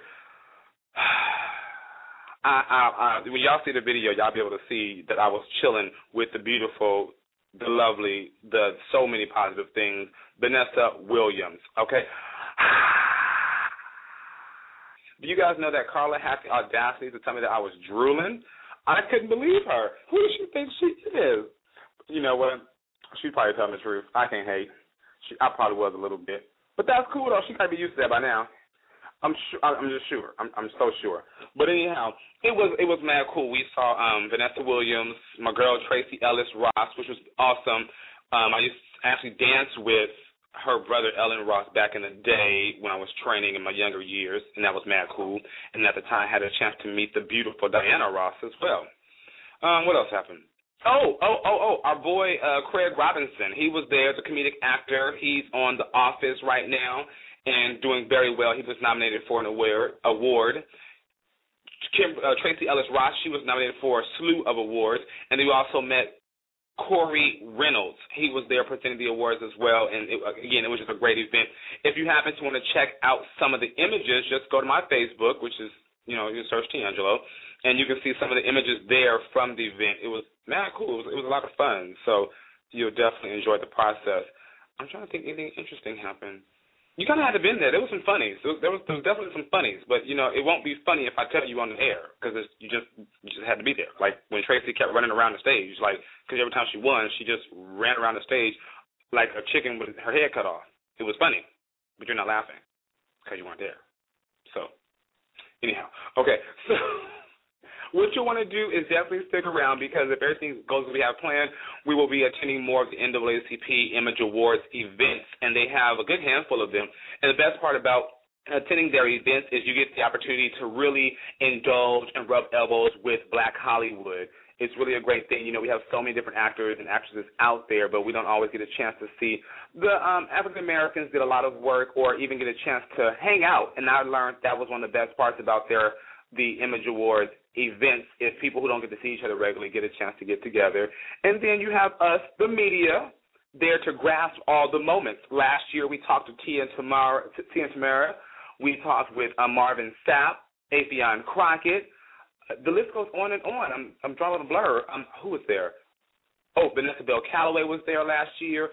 Speaker 15: When y'all see the video, y'all be able to see that I was chilling with the beautiful, the lovely, the so many positive things, Vanessa Williams, okay? Do you guys know that Carla had the audacity to tell me that I was drooling? I couldn't believe her. Who does she think she is? You know what? She's probably telling the truth. I can't hate. I probably was a little bit. But that's cool, though. She got to be used to that by now. I'm just sure. I'm so sure. But anyhow, it was mad cool. We saw Vanessa Williams, my girl Tracy Ellis Ross, which was awesome. I used to actually dance with her brother Ellen Ross back in the day when I was training in my younger years, and that was mad cool. And at the time, I had a chance to meet the beautiful Diana Ross as well. What else happened? Our boy Craig Robinson. He was there as a comedic actor. He's on The Office right now and doing very well. He was nominated for an award. Tracy Ellis Ross, she was nominated for a slew of awards. And then we also met Corey Reynolds. He was there presenting the awards as well. And, it was just a great event. If you happen to want to check out some of the images, just go to my Facebook, which is, you search T-Angelo, and you can see some of the images there from the event. It was mad cool. It was a lot of fun. So you'll definitely enjoy the process. I'm trying to think anything interesting happened. You kind of had to been there. There was some funnies. There was definitely some funnies, but it won't be funny if I tell you on the air because you just had to be there. Like when Tracy kept running around the stage, because every time she won, she just ran around the stage like a chicken with her head cut off. It was funny, but you're not laughing because you weren't there. So anyhow, okay. So what you want to do is definitely stick around because if everything goes as we have planned, we will be attending more of the NAACP Image Awards events, and they have a good handful of them. And the best part about attending their events is you get the opportunity to really indulge and rub elbows with Black Hollywood. It's really a great thing. We have so many different actors and actresses out there, but we don't always get a chance to see. The African Americans did a lot of work or even get a chance to hang out, and I learned that was one of the best parts about the Image Awards events is people who don't get to see each other regularly get a chance to get together. And then you have us, the media, there to grasp all the moments. Last year we talked to Tia and Tamara. We talked with Marvin Sapp, Afion Crockett. The list goes on and on. I'm drawing a blur. Who was there? Oh, Vanessa Bell Calloway was there last year.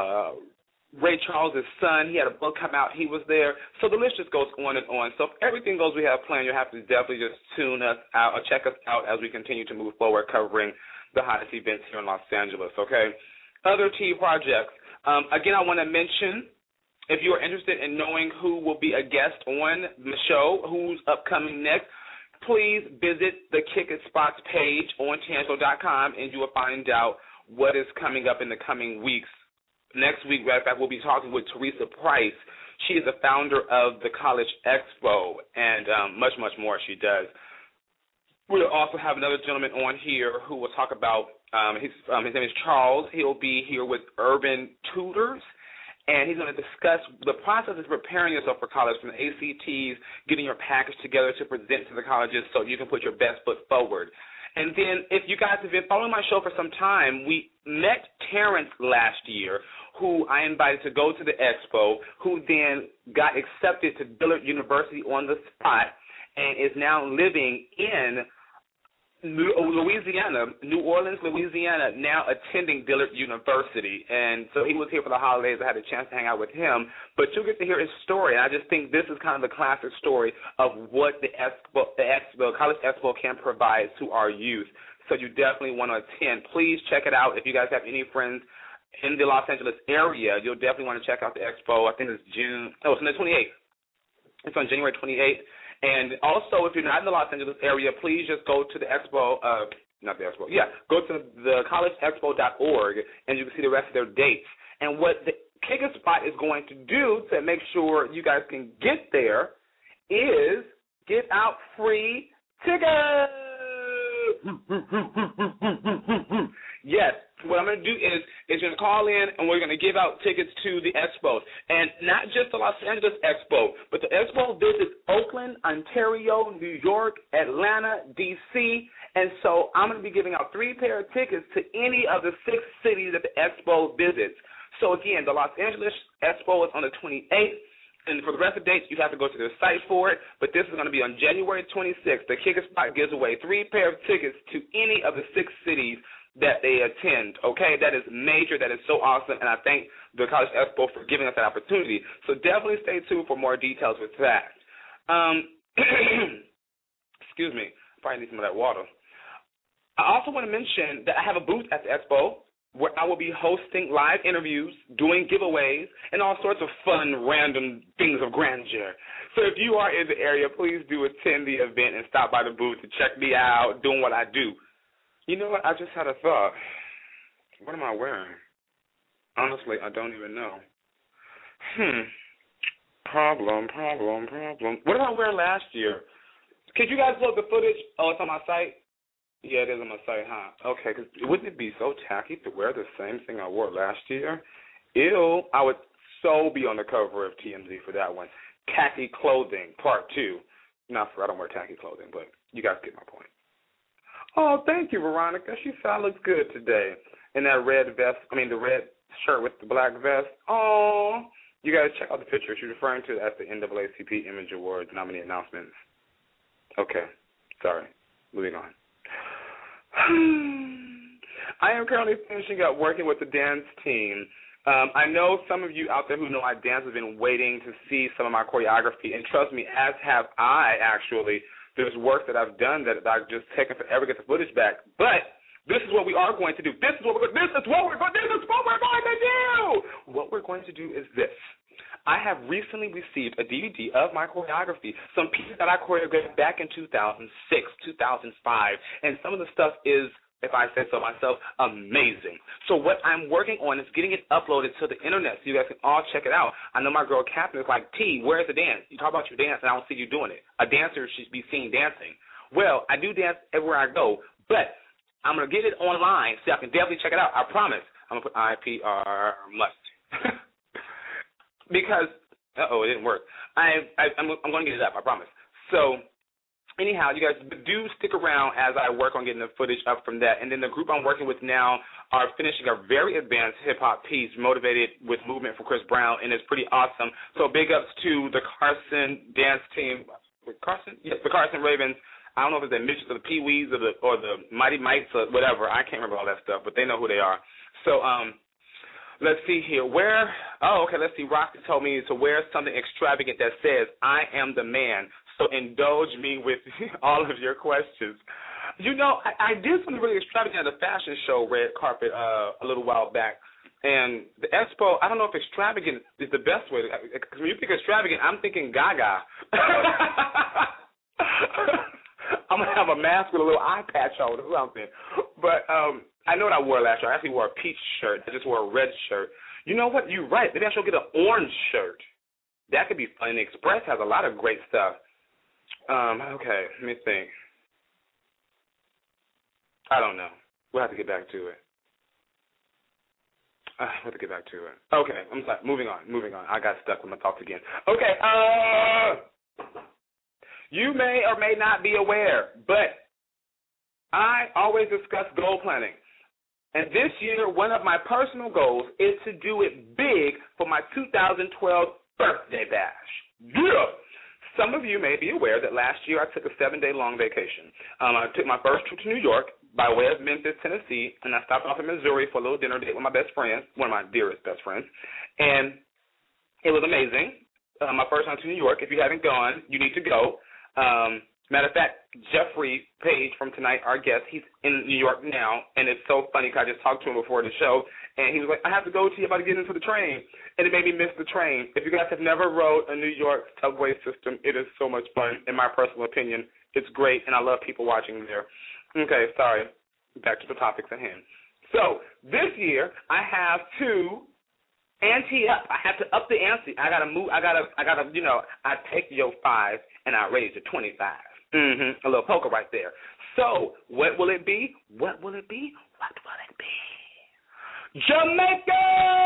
Speaker 15: Ray Charles' son, he had a book come out. He was there. So the list just goes on and on. So if everything goes we have planned, you'll have to definitely just tune us out or check us out as we continue to move forward covering the hottest events here in Los Angeles, okay? Other T projects. Again, I want to mention, if you are interested in knowing who will be a guest on the show, who's upcoming next, please visit the Kick It Spots page on T-Angelo.com, and you will find out what is coming up in the coming weeks. Next week, matter of fact, we'll be talking with Teresa Price. She is the founder of the College Expo, and much, much more she does. We'll also have another gentleman on here who will talk about, his name is Charles. He'll be here with Urban Tutors, and he's going to discuss the process of preparing yourself for college, from the ACTs, getting your package together to present to the colleges so you can put your best foot forward. And then if you guys have been following my show for some time, we met Terrence last year, who I invited to go to the expo, who then got accepted to Dillard University on the spot and is now living in New Orleans, Louisiana, now attending Dillard University. And so he was here for the holidays. I had a chance to hang out with him. But you'll get to hear his story. And I just think this is kind of the classic story of what the College Expo can provide to our youth. so you definitely want to attend. Please check it out. If you guys have any friends in the Los Angeles area, you'll definitely want to check out the expo. I think it's it's on the 28th. It's on January 28th. And also, if you're not in the Los Angeles area, please just go to the expo, go to the collegeexpo.org, and you can see the rest of their dates. And what the Kick a Spot is going to do to make sure you guys can get there is give out free tickets. Yes, what I'm going to do is you're going to call in and we're going to give out tickets to the expos. And not just the Los Angeles Expo, but the expo visits Oakland, Ontario, New York, Atlanta, D.C., and so I'm going to be giving out 3 pair of tickets to any of the 6 cities that the expo visits. So, again, the Los Angeles Expo is on the 28th. And for the rest of the dates, you have to go to their site for it. But this is going to be on January 26th. The Kick a Spot gives away 3 pair of tickets to any of the 6 cities that they attend. Okay, that is major. That is so awesome. And I thank the College Expo for giving us that opportunity. So definitely stay tuned for more details with that. Excuse me. Probably need some of that water. I also want to mention that I have a booth at the Expo where I will be hosting live interviews, doing giveaways, and all sorts of fun, random things of grandeur. So if you are in the area, please do attend the event and stop by the booth to check me out, doing what I do. You know what? I just had a thought. What am I wearing? Honestly, I don't even know. Problem. What did I wear last year? Could you guys look the footage? Oh, it's on my site? Yeah, it is on my site, huh? Okay, because wouldn't it be so tacky to wear the same thing I wore last year? Ew, I would so be on the cover of TMZ for that one. Tacky clothing, part 2. I don't wear tacky clothing, but you guys get my point. Oh, thank you, Veronica. She said I look good today in that red vest. The red shirt with the black vest. Oh, you guys check out the picture. She's referring to it as the NAACP Image Awards nominee announcements. Okay, sorry. Moving on. I am currently finishing up working with the dance team. I know some of you out there who know I dance have been waiting to see some of my choreography, and trust me, as have I, actually. There's work that I've done that I've just taken forever to get the footage back. But this is what we are going to do. This is what we're going to do. What we're going to do is this. I have recently received a DVD of my choreography, some pieces that I choreographed back in 2006, 2005, and some of the stuff is, if I say so myself, amazing. So what I'm working on is getting it uploaded to the internet so you guys can all check it out. I know my girl Catherine is like, T, where's the dance? You talk about your dance and I don't see you doing it. A dancer should be seen dancing. Well, I do dance everywhere I go, but I'm going to get it online so I can definitely check it out. I promise. I'm going to put IPR must. Because, it didn't work. I'm going to get it up, I promise. So, anyhow, you guys do stick around as I work on getting the footage up from that. And then the group I'm working with now are finishing a very advanced hip-hop piece, Motivated with Movement for Chris Brown, and it's pretty awesome. So big ups to the Carson dance team. Carson? Yes, the Carson Ravens. I don't know if it's the Mitchells or the Pee-wees or the Mighty Mites or whatever. I can't remember all that stuff, but they know who they are. So, let's see here. Let's see. Rocky told me to wear something extravagant that says, I am the man. So indulge me with all of your questions. You know, I did something really extravagant at a fashion show, Red Carpet, a little while back. And the expo, I don't know if extravagant is the best way. Because when you think extravagant, I'm thinking Gaga. I'm going to have a mask with a little eye patch on or something. But I know what I wore last year. I actually wore a peach shirt. I just wore a red shirt. You know what? You're right. Maybe I should get an orange shirt. That could be fun. And Express has a lot of great stuff. Okay, let me think. I don't know. We'll have to get back to it. Okay, I'm sorry. Moving on. I got stuck with my thoughts again. Okay, you may or may not be aware, but I always discuss goal planning. And this year, one of my personal goals is to do it big for my 2012 birthday bash. Yeah! Some of you may be aware that last year I took a 7-day-long vacation. I took my first trip to New York by way of Memphis, Tennessee, and I stopped off in Missouri for a little dinner date with my best friend, one of my dearest best friends. And it was amazing. My first time to New York. If you haven't gone, you need to go. Matter of fact, Jeffrey Page from tonight, our guest, he's in New York now, and it's so funny because I just talked to him before the show, and he was like, I have to go to you, about to get into the train, and it made me miss the train. If you guys have never rode a New York subway system, it is so much fun, in my personal opinion. It's great, and I love people watching there. Okay, sorry. Back to the topics at hand. So this year, I have to ante up. I have to up the ante. I gotta move. I gotta. I take your 5 and I raise it to 25. A little poker right there. So what will it be? What will it be? What will it be? Jamaica!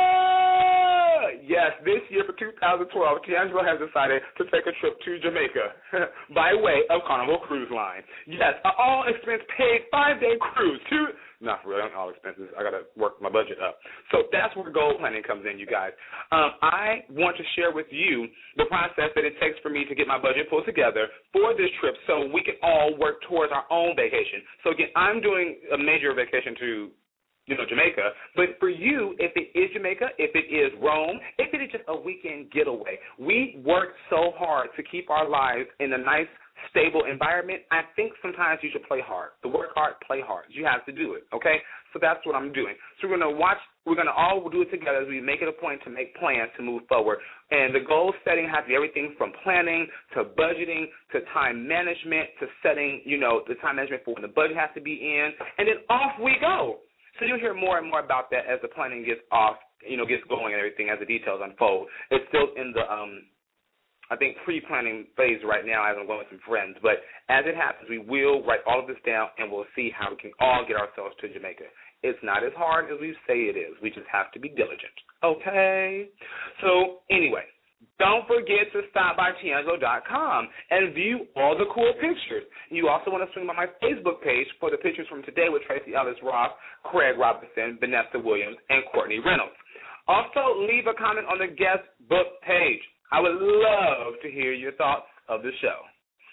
Speaker 15: Yes, this year for 2012, D'Angelo has decided to take a trip to Jamaica by way of Carnival Cruise Line. Yes, an all-expense-paid 5-day cruise to... Not for real, not all expenses. I got to work my budget up. So that's where goal planning comes in, you guys. I want to share with you the process that it takes for me to get my budget pulled together for this trip so we can all work towards our own vacation. So, again, I'm doing a major vacation to Jamaica. But for you, if it is Jamaica, if it is Rome, if it is just a weekend getaway, we work so hard to keep our lives in a nice, stable environment. I think sometimes you should play hard. To work hard, play hard. You have to do it, okay? So that's what I'm doing. So we're going to all do it together as we make it a point to make plans to move forward. And the goal setting has to be everything from planning to budgeting to time management to setting, the time management for when the budget has to be in. And then off we go. So you'll hear more and more about that as the planning gets gets going and everything as the details unfold. It's still in the, I think, pre-planning phase right now as I'm going with some friends. But as it happens, we will write all of this down and we'll see how we can all get ourselves to Jamaica. It's not as hard as we say it is. We just have to be diligent. Okay? So anyway, don't forget to stop by Tiangelo.com and view all the cool pictures. You also want to swing by my Facebook page for the pictures from today with Tracy Ellis Ross, Craig Robinson, Vanessa Williams, and Courtney Reynolds. Also, leave a comment on the guest book page. I would love to hear your thoughts of the show.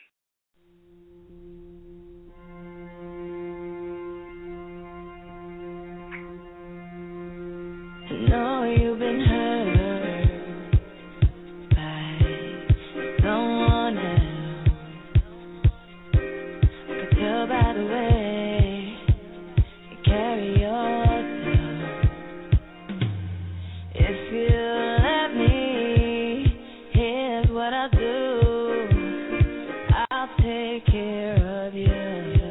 Speaker 16: I know you've been hurt by someone else. I could tell by the way you carry yourself. If you let me, here's what I'll do. I'll take care of you.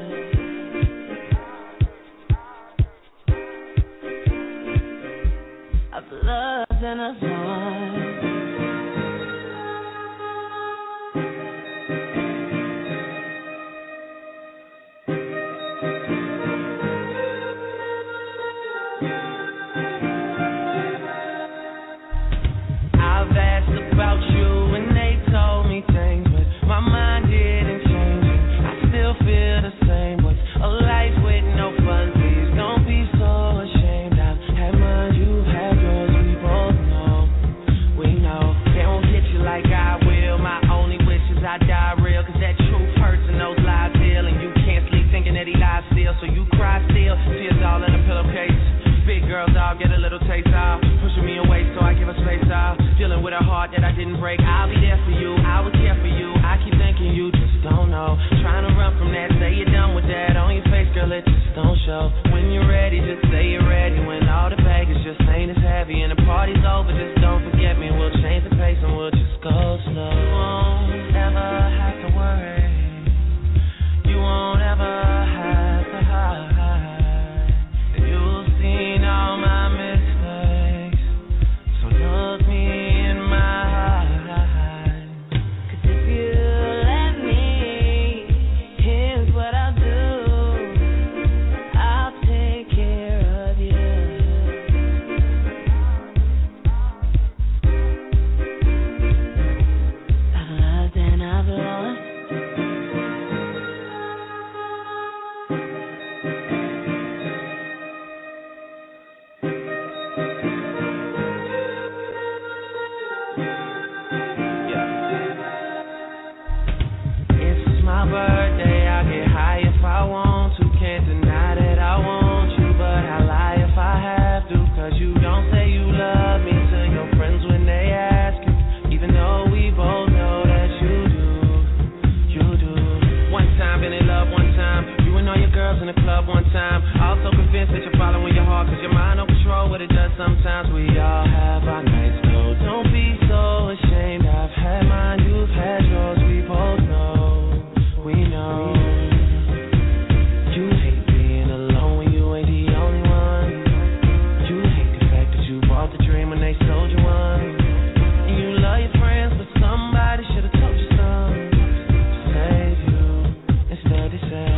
Speaker 16: I've loved and I've lost.
Speaker 12: I've asked about you and they told me things, but my mind didn't change. I still feel the same. What's a life with no fun? Please don't be so ashamed. I've had mine, you had yours. We both know. We know they won't get you like I will. My only wish is I die real, 'cause that truth hurts and those lies heal. And you can't sleep thinking that he lies still, so you cry still. Tears all in a pillowcase. Big girl dog, get a little taste off. Pushing me away so I give her space off. Dealing with a heart that I didn't break. I'll be there for you, I will care for you. I keep thinking you just don't know. Trying to run from that, say you're done with that. On your face, girl, it just don't show. When you're ready, just say you're ready. When all the baggage just ain't as heavy and the party's over, just don't forget me. We'll change the pace and we'll just go slow. You won't ever have to worry. You won't ever have to hide. You've seen all my mistakes, so look me in my eyes. 'Cause if you let me, here's what I'll do. I'll take care of you. I've loved and I've lost. It's my birthday, I get high if I want to. Can't deny that I want you, but I lie if I have to. 'Cause you don't say you love me to your friends when they ask you, even though we both know that you do. on your girls in the club one time. Also convinced that you're following your heart, cause your mind don't control what it does sometimes. We all have our nights though. Don't be so ashamed. I've had mine, you've had yours. We both know, we know. You hate being alone when you ain't the only one. You hate the fact that you bought the dream when they sold you one. And you love your friends, but somebody should've told you something to save you. Instead they say,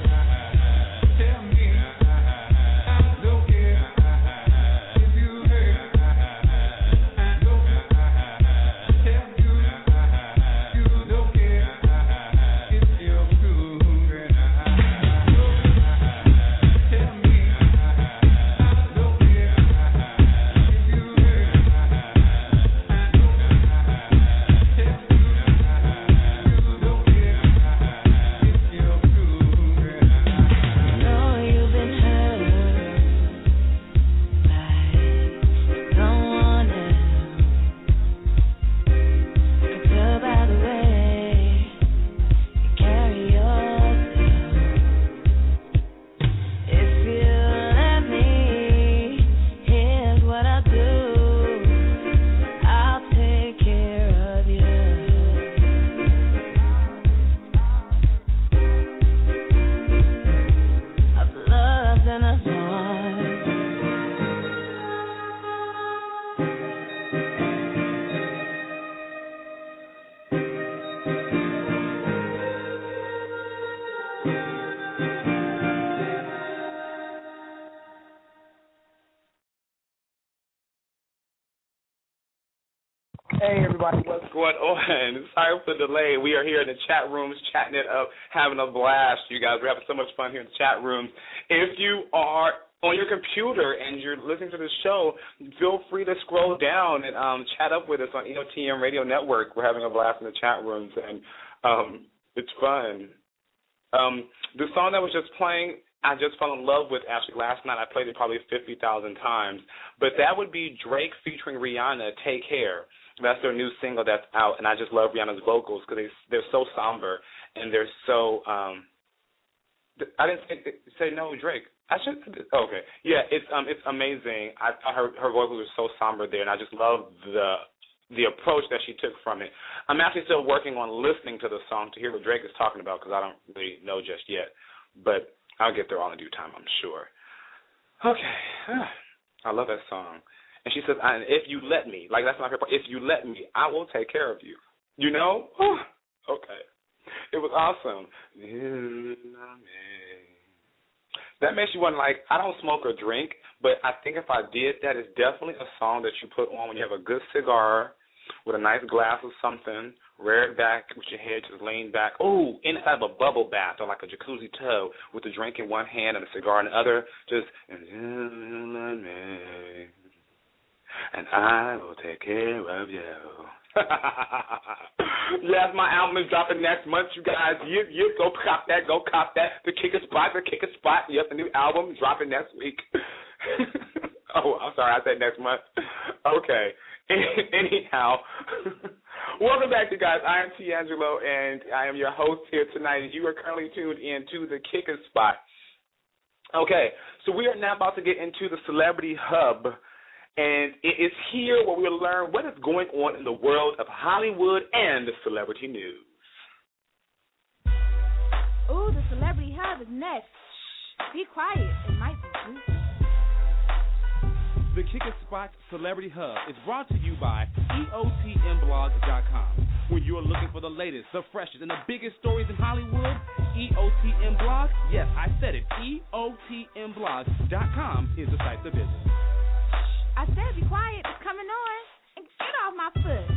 Speaker 15: Hey everybody, what's going on? Sorry for the delay. We are here in the chat rooms, chatting it up, having a blast. You guys, we're having so much fun here in the chat rooms. If you are on your computer and you're listening to the show, feel free to scroll down and chat up with us on EOTM Radio Network. We're having a blast in the chat rooms, and it's fun. The song that was just playing, I just fell in love with actually last night. I played it probably 50,000 times. But that would be Drake featuring Rihanna, Take Care. That's their new single that's out, and I just love Rihanna's vocals because they're so somber and they're so. I didn't say no, Drake. I should. Okay, yeah, it's amazing. I thought her vocals are so somber there, and I just love the approach that she took from it. I'm actually still working on listening to the song to hear what Drake is talking about because I don't really know just yet, but I'll get there all in due time, I'm sure. Okay, I love that song. And she says, if you let me, like that's my favorite part, if you let me, I will take care of you. You know? Okay. It was awesome. That makes you wonder, like, I don't smoke or drink, but I think if I did, that is definitely a song that you put on when you have a good cigar with a nice glass of something, rear it back with your head just laying back. Oh, inside of a bubble bath or like a jacuzzi tub with the drink in one hand and a cigar in the other, just, and I will take care of you. Yes, my album is dropping next month, you guys. You go cop that, The Kick a Spot. Yep, the new album dropping next week. Oh, I'm sorry, I said next month. Okay. Anyhow, welcome back, you guys. I am D'Angelo, and I am your host here tonight, and you are currently tuned in to The Kick a Spot. Okay, so we are now about to get into the Celebrity Hub. And it is here where we'll learn what is going on in the world of Hollywood and the celebrity news.
Speaker 17: Ooh, the Celebrity Hub is next. Shh, be quiet. It might be juicy.
Speaker 14: The Kick a Spot Celebrity Hub is brought to you by EOTMblog.com. When you're looking for the latest, the freshest, and the biggest stories in Hollywood, EOTM Blog, yes, I said it, EOTMblog.com is the site to visit.
Speaker 17: I said be quiet. It's coming on. And get off my foot.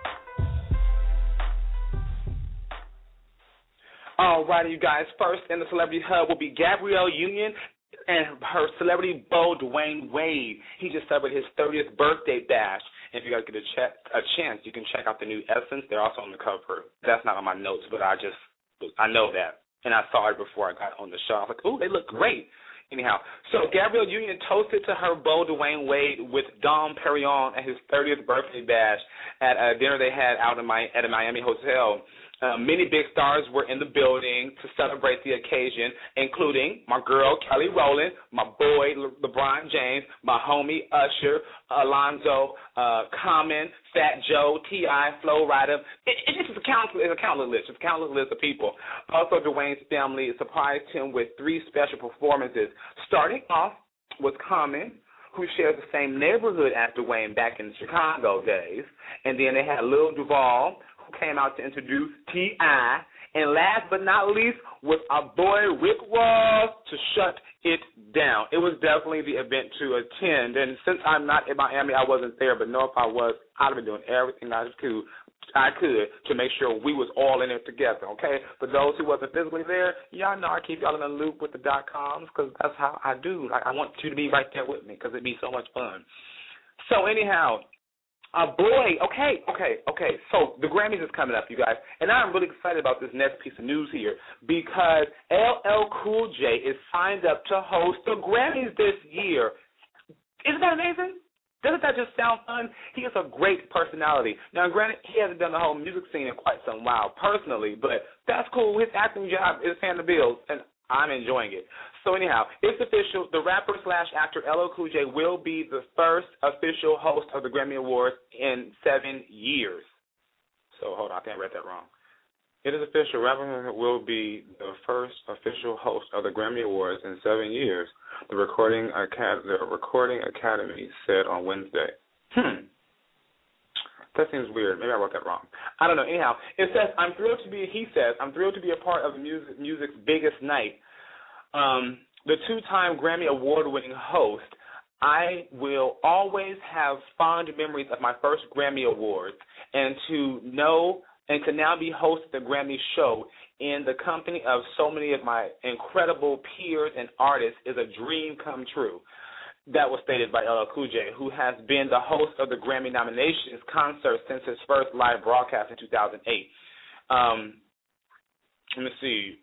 Speaker 15: All righty, you guys. First in the Celebrity Hub will be Gabrielle Union and her celebrity beau, Dwayne Wade. He just celebrated his 30th birthday bash. And if you guys get a chance, you can check out the new Essence. They're also on the cover. That's not on my notes, but I know that. And I saw it before I got on the show. I was like, ooh, they look great. Anyhow, so Gabrielle Union toasted to her beau, Dwayne Wade, with Dom Perignon at his 30th birthday bash at a dinner they had out at a Miami hotel. Many big stars were in the building to celebrate the occasion, including my girl Kelly Rowland, my boy LeBron James, my homie Usher, Alonzo, Common, Fat Joe, T.I., Flo Rida. It's a countless list of people. Also, Dwayne's family surprised him with 3 special performances, starting off with Common, who shares the same neighborhood as Dwayne back in the Chicago days, and then they had Lil Duval, who came out to introduce T.I., and last but not least was our boy Rick Ross to shut it down. It was definitely the event to attend, and since I'm not in Miami, I wasn't there, but if I was, I'd have been doing everything I could to make sure we was all in it together, okay? For those who wasn't physically there, y'all know I keep y'all in the loop with the .coms because that's how I do. Like, I want you to be right there with me because it'd be so much fun. So anyhow, okay. So the Grammys is coming up, you guys, and I'm really excited about this next piece of news here because LL Cool J is signed up to host the Grammys this year. Isn't that amazing? Doesn't that just sound fun? He is a great personality. Now, granted, he hasn't done the whole music scene in quite some while personally, but that's cool. His acting job is paying the bills, and I'm enjoying it. So anyhow, it's official. The rapper/actor LL Cool J will be the first official host of the Grammy Awards in 7 years. So hold on, I think I read that wrong. It is official. Rapper will be the first official host of the Grammy Awards in 7 years, the Recording Academy said on Wednesday. That seems weird. Maybe I wrote that wrong. I don't know. Anyhow, it says, I'm thrilled to be a part of music's biggest night. The 2-time Grammy Award-winning host, I will always have fond memories of my first Grammy Awards, and to now be hosting the Grammy show in the company of so many of my incredible peers and artists is a dream come true. That was stated by LL Cool J, who has been the host of the Grammy nominations concert since his first live broadcast in 2008. Let me see.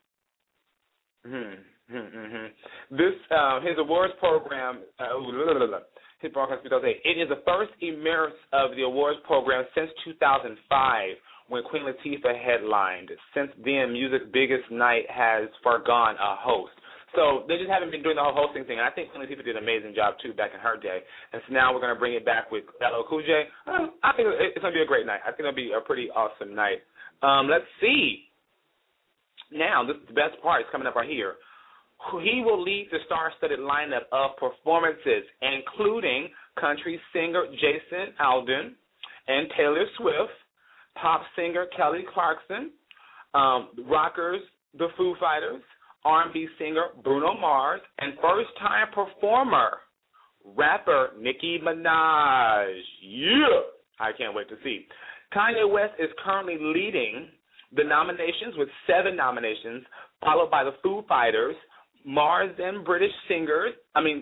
Speaker 15: His awards program, his broadcast in 2008. It is the first immerse of the awards program since 2005, when Queen Latifah headlined. Since then, music's biggest night has forgone a host. So they just haven't been doing the whole hosting thing, and I think Queen Latifah did an amazing job, too, back in her day. And so now we're going to bring it back with LL Cool J. I think it's going to be a great night. I think it'll be a pretty awesome night. Let's see. Now, this is the best part is coming up right here. He will lead the star-studded lineup of performances, including country singer Jason Aldean and Taylor Swift, pop singer Kelly Clarkson, rockers The Foo Fighters, R&B singer Bruno Mars, and first-time performer, rapper Nicki Minaj. Yeah! I can't wait to see. Kanye West is currently leading the nominations with 7 nominations, followed by the Foo Fighters, Mars and British singers.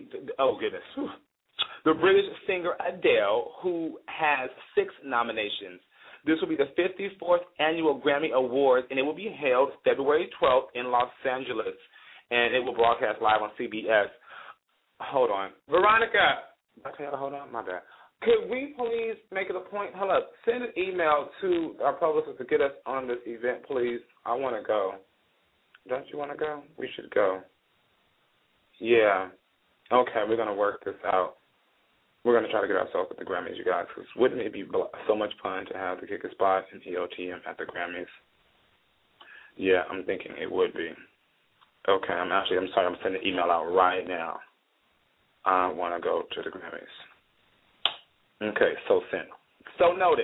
Speaker 15: The British singer Adele, who has 6 nominations. This will be the 54th annual Grammy Awards, and it will be held February 12th in Los Angeles, and it will broadcast live on CBS. Hold on. Veronica. I tell you to hold on? My bad. Could we please make it a point? Hold up. Send an email to our publicist to get us on this event, please. I want to go. Don't you want to go? We should go. Yeah. Okay, we're going to work this out. We're going to try to get ourselves at the Grammys, you guys, because wouldn't it be so much fun to have the Kick a Spot and EOTM at the Grammys? Yeah, I'm thinking it would be. Okay, I'm sending an email out right now. I want to go to the Grammys. Okay, so sent. So noted.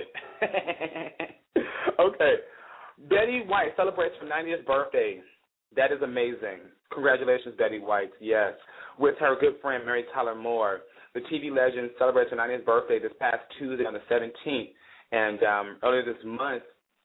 Speaker 15: Okay, Betty White celebrates her 90th birthday. That is amazing. Congratulations, Betty White, yes. With her good friend, Mary Tyler Moore. The TV legend celebrates her 90th birthday this past Tuesday on the 17th. And earlier this month,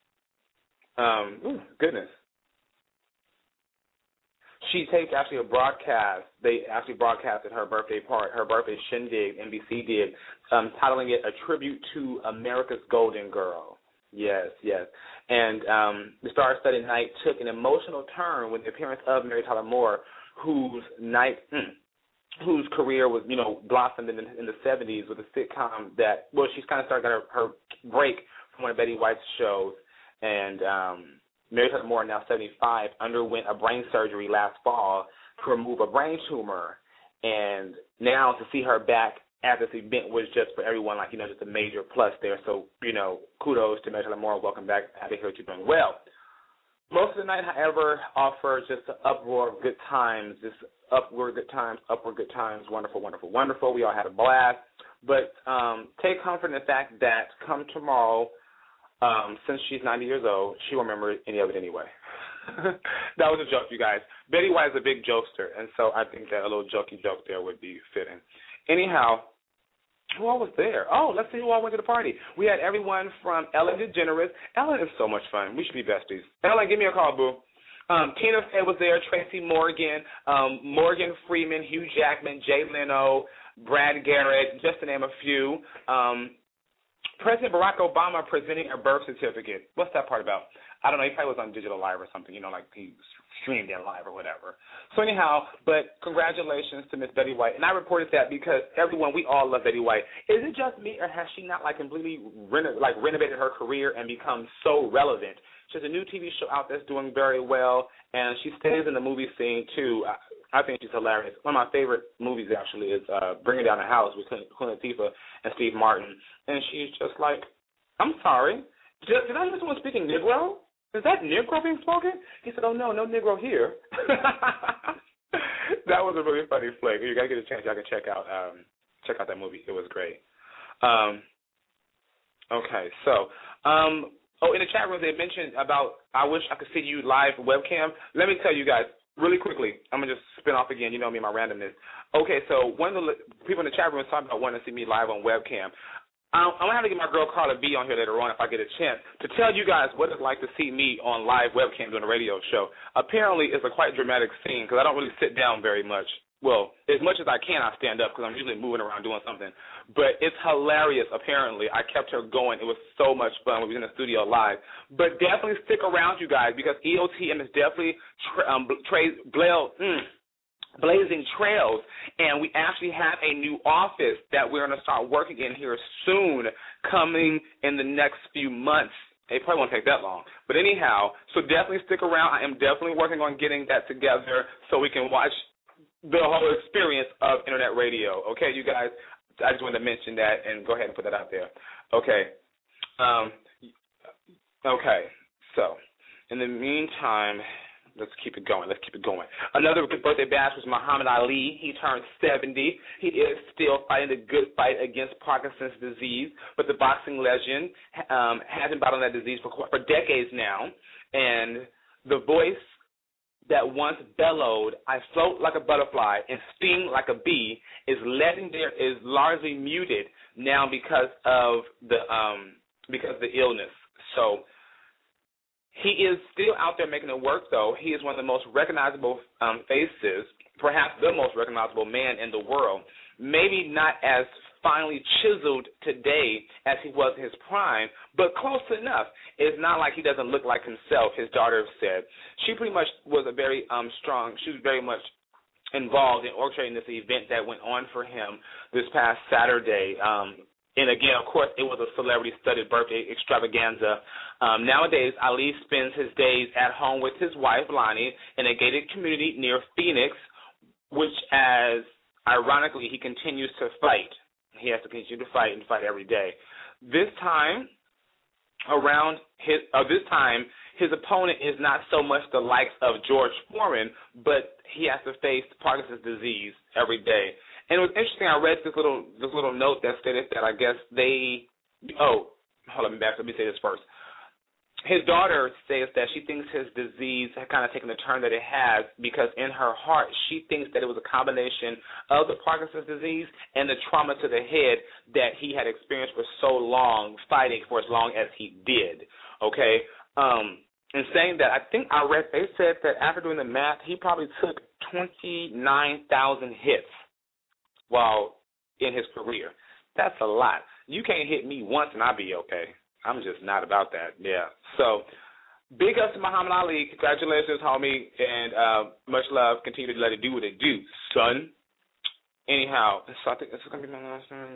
Speaker 15: she taped actually a broadcast. They actually broadcasted her birthday shindig, NBC did, titling it A Tribute to America's Golden Girl. Yes. And the star-studded night took an emotional turn with the appearance of Mary Tyler Moore, whose career was, blossomed in the 70s with a sitcom she's kind of started her break from one of Betty White's shows. And Mary Tyler Moore, now 75, underwent a brain surgery last fall to remove a brain tumor. And now to see her back at this event was just for everyone, like, just a major plus there. So, kudos to Mary Tyler Moore. Welcome back. Happy to hear you're doing well. Most of the night, however, offers just an uproar of good times, upward good times, wonderful, wonderful, wonderful. We all had a blast. But take comfort in the fact that come tomorrow, since she's 90 years old, she won't remember any of it anyway. That was a joke, you guys. Betty White is a big jokester, and so I think that a little jokey joke there would be fitting. Anyhow, who all was there? Oh, let's see who all went to the party. We had everyone from Ellen DeGeneres. Ellen is so much fun. We should be besties. Ellen, give me a call, boo. Tina Fey was there, Tracy Morgan, Morgan Freeman, Hugh Jackman, Jay Leno, Brad Garrett, just to name a few. President Barack Obama presenting a birth certificate. What's that part about? I don't know. He probably was on Digital Live or something, like he streamed in live or whatever. So anyhow, but congratulations to Miss Betty White. And I reported that because everyone, we all love Betty White. Is it just me, or has she not completely renovated her career and become so relevant? She has a new TV show out that's doing very well, and she stays in the movie scene too. I think she's hilarious. One of my favorite movies actually is Bringing Down the House with Queen Latifah and Steve Martin. And she's just like, I'm sorry, did I hear someone speaking Negro? Is that Negro being spoken? He said, oh, no Negro here. That was a really funny flick. You got to get a chance. Y'all can check out that movie. It was great. Okay, so, in the chat room they mentioned about I wish I could see you live webcam. Let me tell you guys really quickly. I'm going to just spin off again. You know me and my randomness. Okay, so one of the people in the chat room was talking about wanting to see me live on webcam. I'm going to have to get my girl Carla B on here later on if I get a chance to tell you guys what it's like to see me on live webcam doing a radio show. Apparently, it's a quite dramatic scene because I don't really sit down very much. Well, as much as I can, I stand up because I'm usually moving around doing something. But it's hilarious, apparently. I kept her going. It was so much fun when we was in the studio live. But definitely stick around, you guys, because EOTM is definitely blazing trails, and we actually have a new office that we're going to start working in here soon, coming in the next few months. It probably won't take that long. But anyhow, so definitely stick around. I am definitely working on getting that together so we can watch the whole experience of Internet radio. Okay, you guys, I just wanted to mention that and go ahead and put that out there. Okay. Okay, so in the meantime, let's keep it going. Another good birthday bash was Muhammad Ali. He turned 70. He is still fighting the good fight against Parkinson's disease, but the boxing legend has been battling that disease for decades now. And the voice that once bellowed, "I float like a butterfly and sting like a bee," is largely muted now because of the illness. So he is still out there making it work, though. He is one of the most recognizable faces, perhaps the most recognizable man in the world. Maybe not as finely chiseled today as he was in his prime, but close enough. It's not like he doesn't look like himself, his daughter said. She pretty much was she was very much involved in orchestrating this event that went on for him this past Saturday. And again, of course, it was a celebrity-studded birthday extravaganza. Nowadays, Ali spends his days at home with his wife, Lonnie, in a gated community near Phoenix, which, ironically, he continues to fight. He has to continue to fight and fight every day. This time, his opponent is not so much the likes of George Foreman, but he has to face Parkinson's disease every day. And it was interesting. I read this little note that stated that I guess let me say this first. His daughter says that she thinks his disease had kind of taken the turn that it has because in her heart she thinks that it was a combination of the Parkinson's disease and the trauma to the head that he had experienced for so long, fighting for as long as he did. Okay? In saying that, I think I read they said that after doing the math, he probably took 29,000 hits while in his career. That's a lot. You can't hit me once and I'll be okay. I'm just not about that. Yeah. So, big ups to Muhammad Ali. Congratulations, homie, and much love. Continue to let it do what it do, son. Anyhow, so I think this is going to be my last time.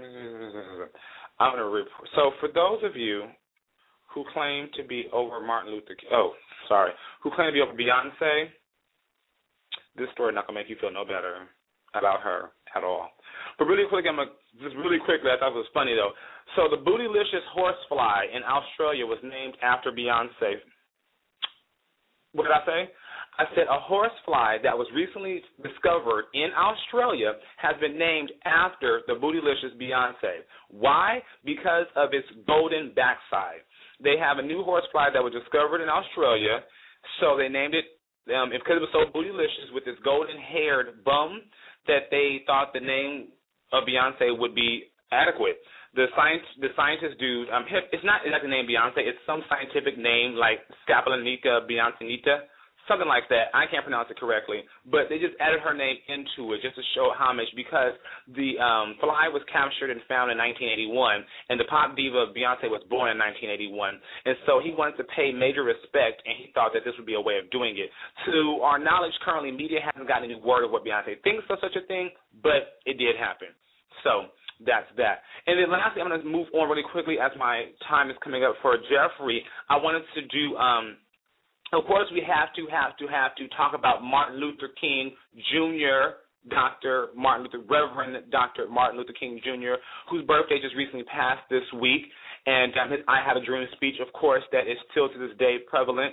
Speaker 15: So, for those of you who claim to be over Martin Luther King, sorry, who claimed to be over Beyonce. This story not going to make you feel no better about her at all. But really quick, I thought it was funny, though. So the bootylicious horsefly in Australia was named after Beyonce. What did I say? I said a horsefly that was recently discovered in Australia has been named after the bootylicious Beyonce. Why? Because of its golden backside. They have a new horsefly that was discovered in Australia, so they named it because it was so bootylicious with its golden-haired bum that they thought the name of Beyonce would be adequate. The scientist dude, it's not the name Beyonce. It's some scientific name like Scapulinica Beyoncinita, something like that. I can't pronounce it correctly, but they just added her name into it just to show homage because the fly was captured and found in 1981, and the pop diva Beyonce was born in 1981, and so he wanted to pay major respect, and he thought that this would be a way of doing it. To our knowledge, currently, media hasn't gotten any word of what Beyonce thinks of such a thing, but it did happen. So that's that. And then lastly, I'm going to move on really quickly as my time is coming up for Jeffrey. I wanted to do, of course, we have to talk about Martin Luther King Jr., Reverend Dr. Martin Luther King Jr., whose birthday just recently passed this week. And his I Have a Dream speech, of course, that is still to this day relevant.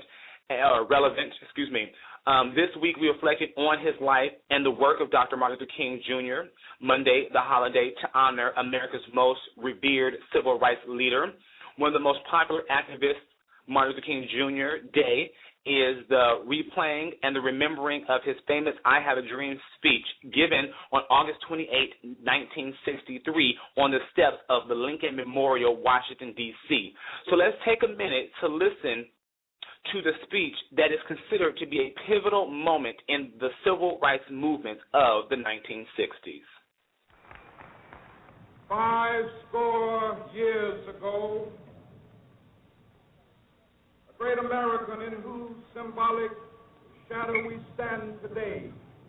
Speaker 15: This week we reflected on his life and the work of Dr. Martin Luther King Jr., Monday, the holiday to honor America's most revered civil rights leader. One of the most popular activists, Martin Luther King Jr. Day, is the replaying and the remembering of his famous I Have a Dream speech given on August 28, 1963 on the steps of the Lincoln Memorial, Washington, D.C. So let's take a minute to listen to the speech that is considered to be a pivotal moment in the civil rights movement of the 1960s.
Speaker 18: 50 years ago, a great American in whose symbolic shadow we stand today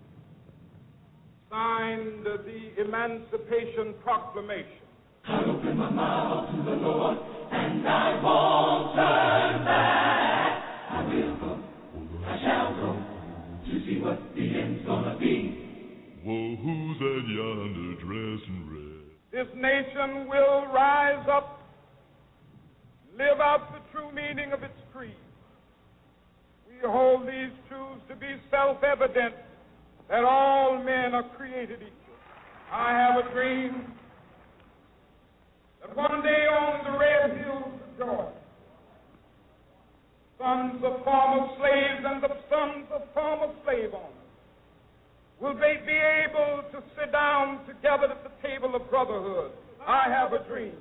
Speaker 18: signed the Emancipation Proclamation.
Speaker 13: I'll open my mouth to the Lord, and I won't turn back. I will go, I shall go, to see what the end's gonna be.
Speaker 19: Whoa, who's that yonder dressed in red?
Speaker 18: This nation will rise up, live out the true meaning of its creed. We hold these truths to be self-evident, that all men are created equal. I have a dream that one day on the red hills of Georgia, sons of former slaves and the sons of former slave owners will they be able to sit down together at the table of brotherhood. I have a dream.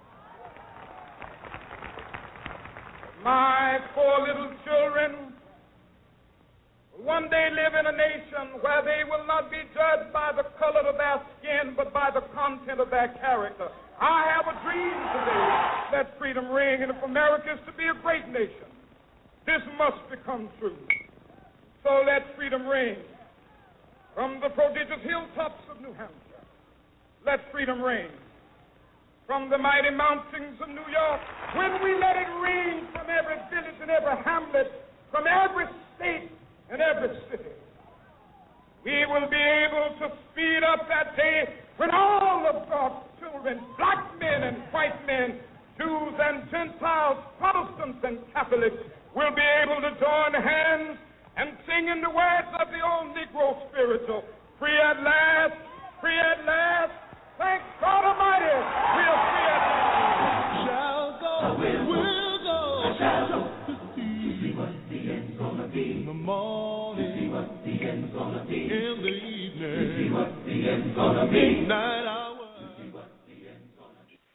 Speaker 18: My 4 little children will one day live in a nation where they will not be judged by the color of their skin, but by the content of their character. I have a dream today. Let freedom ring, and if America is to be a great nation, this must become true. So let freedom ring from the prodigious hilltops of New Hampshire. Let freedom ring from the mighty mountains of New York. When we let it ring from every village and every hamlet, from every state and every city, we will be able to speed up that day when all of God's children, black men and white men, Jews and Gentiles, Protestants and Catholics, will be able to join hands and sing in the words of the old Negro spiritual, free at last, thank God Almighty, we are free at last.
Speaker 13: Shall go, I will go, I shall go, to see what the end's gonna be.
Speaker 19: In the morning,
Speaker 13: to see what the end's gonna be.
Speaker 19: in the evening,
Speaker 13: to see what the end's gonna be.
Speaker 19: night hour,
Speaker 13: to see what the end's gonna be.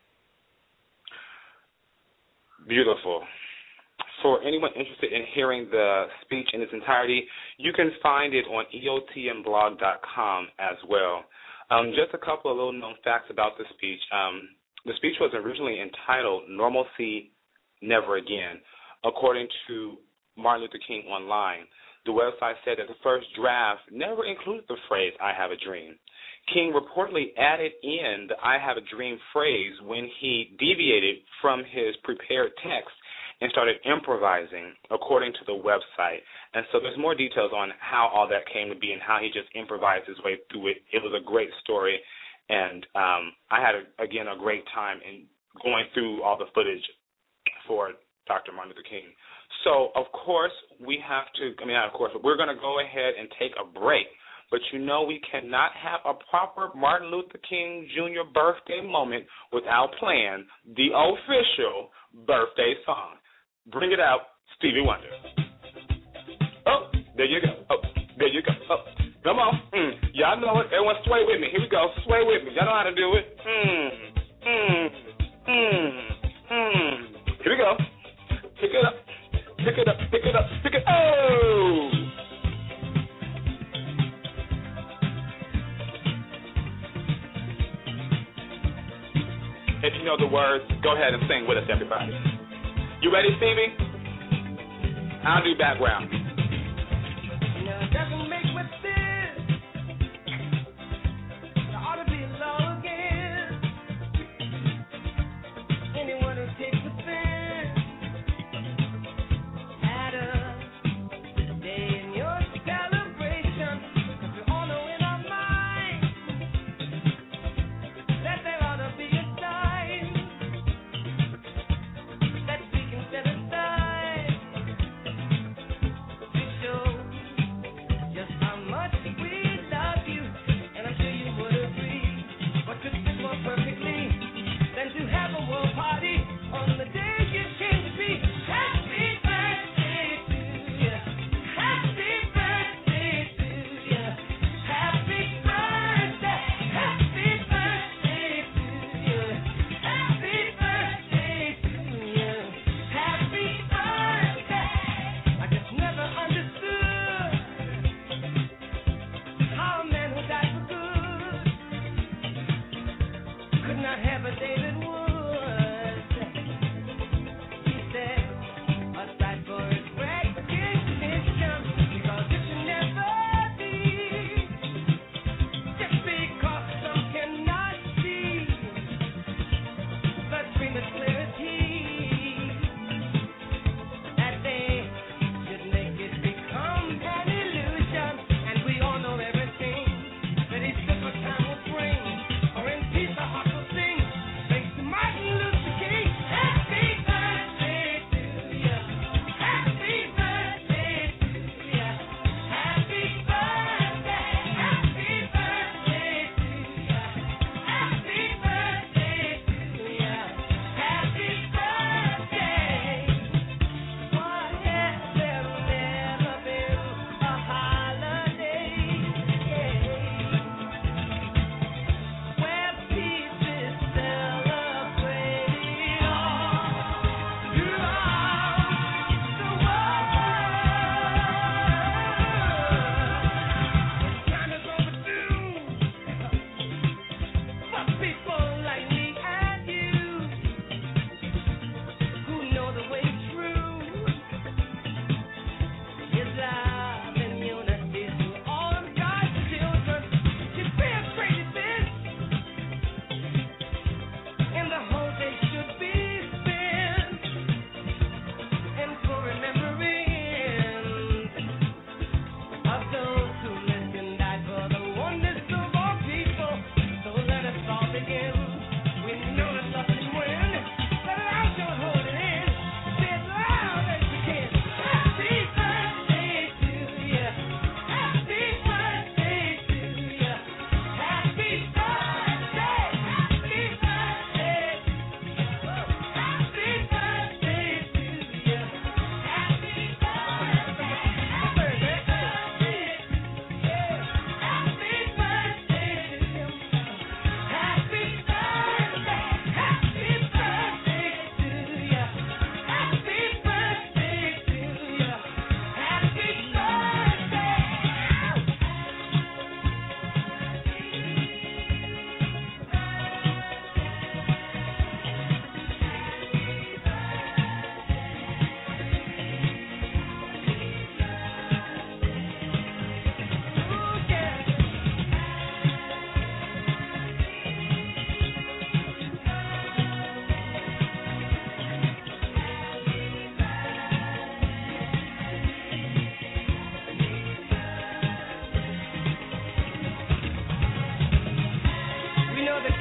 Speaker 15: Beautiful. For anyone interested in hearing the speech in its entirety, you can find it on eotmblog.com as well. Just a couple of little known facts about the speech. The speech was originally entitled Normalcy Never Again, according to Martin Luther King Online. The website said that the first draft never included the phrase, I have a dream. King reportedly added in the I have a dream phrase when he deviated from his prepared text and started improvising according to the website. And so there's more details on how all that came to be and how he just improvised his way through it. It was a great story, and I had, again, a great time in going through all the footage for Dr. Martin Luther King. So, of course, we're going to go ahead and take a break. But you know we cannot have a proper Martin Luther King Jr. birthday moment without playing the official birthday song. Bring it out, Stevie Wonder. Oh, there you go. Oh, there you go. Oh, come on. Y'all know it. Everyone sway with me. Here we go. Sway with me. Y'all know how to do it. Here we go. Pick it up. Pick it up. Pick it up. Pick it up. Oh! If you know the words, go ahead and sing with us, everybody. You ready, Stevie? I'll do background.
Speaker 12: Now, it doesn't make much sense. There ought to be law again. Anyone who takes offense at a day in your celebration, 'cause we all know in our minds that there ought to be a time that we can set aside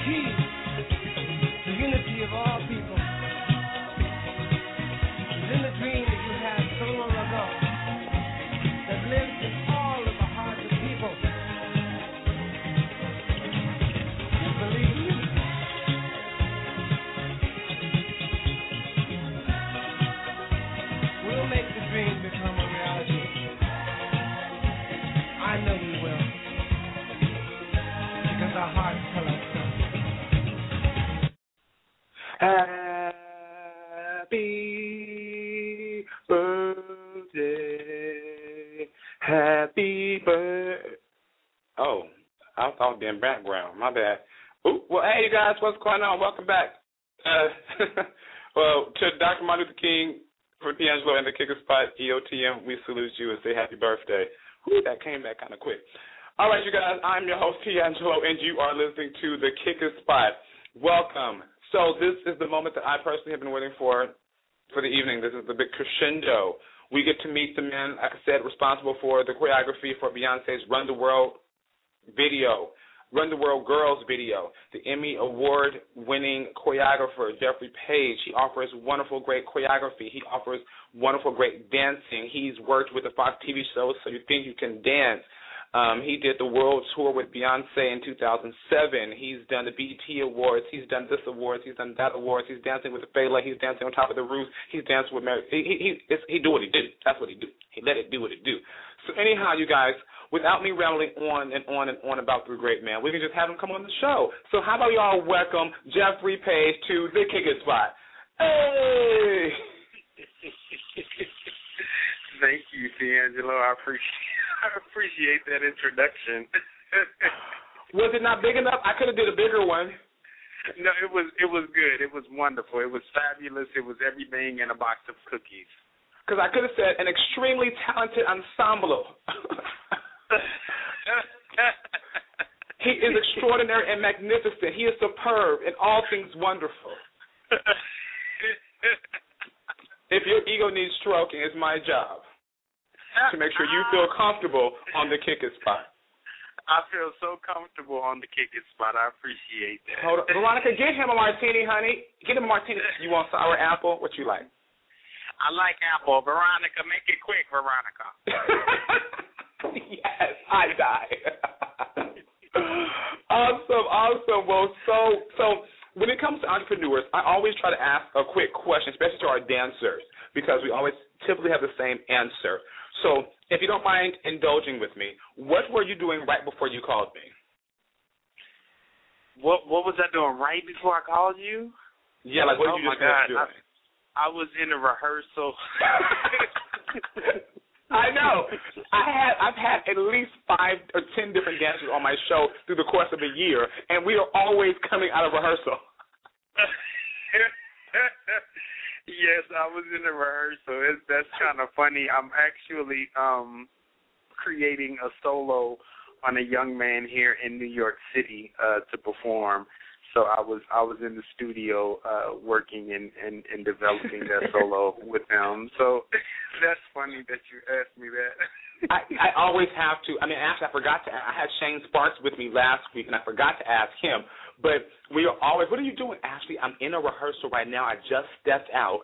Speaker 20: key to unity of all people is in the dream that you had so long ago that lives in all of the hearts of people. And believe me, we'll make the dream become a reality. I know we will, because our hearts tell us so.
Speaker 15: Happy birthday, happy birthday. Oh, I thought in background. My bad. Ooh, well, hey, you guys, what's going on? Welcome back. Well, to Dr. Martin Luther King, for D'Angelo and the Kicker Spot, EOTM, we salute you and say happy birthday. Whew, that came back kind of quick. All right, you guys, I'm your host, D'Angelo, and you are listening to the Kicker Spot. Welcome. So this is the moment that I personally have been waiting for the evening. This is the big crescendo. We get to meet the man, like I said, responsible for the choreography for Beyonce's Run the World video, Run the World Girls video, the Emmy Award-winning choreographer, Jeffrey Page. He offers wonderful, great choreography. He offers wonderful, great dancing. He's worked with the Fox TV shows, So You Think You Can Dance. He did the world tour with Beyonce in 2007. He's done the BET Awards. He's done this awards. He's done that awards. He's dancing with the Fela. He's dancing on top of the roof. He's dancing with Mary. He do what he do. That's what he do. He let it do what it do. So anyhow, you guys, without me rambling on and on and on about the great man, we can just have him come on the show. So how about y'all welcome Jeffrey Page to the Kicker Spot? Hey!
Speaker 21: Thank you, D'Angelo. I appreciate that introduction.
Speaker 15: Was it not big enough? I could have did a bigger one.
Speaker 21: No, it was good. It was wonderful. It was fabulous. It was everything in a box of cookies.
Speaker 15: Because I could have said an extremely talented ensemble. He is extraordinary and magnificent. He is superb in all things wonderful. If your ego needs stroking, it's my job to make sure you feel comfortable on the Kicker Spot.
Speaker 21: I feel so comfortable on the Kicker Spot. I appreciate that.
Speaker 15: Hold on. Veronica, get him a martini, honey. Get him a martini. You want sour apple? What you like?
Speaker 21: I like apple. Veronica, make it quick, Veronica.
Speaker 15: Yes, I die. Awesome. Well, so when it comes to entrepreneurs, I always try to ask a quick question, especially to our dancers, because we always typically have the same answer. So if you don't mind indulging with me, what were you doing right before you called me?
Speaker 21: What was I doing right before I called you?
Speaker 15: Yeah, like what did you just doing?
Speaker 21: I was in a rehearsal.
Speaker 15: I know. I've had at least 5 or 10 different dancers on my show through the course of a year, and we are always coming out of rehearsal.
Speaker 21: Yes, I was in a rehearsal. That's kind of funny. I'm actually creating a solo on a young man here in New York City to perform. So I was in the studio working and developing that solo with him. So that's funny that you asked me that.
Speaker 15: I always have to. I mean, actually, I forgot to. I had Shane Sparks with me last week, and I forgot to ask him. But we are always. What are you doing, Ashley? I'm in a rehearsal right now. I just stepped out.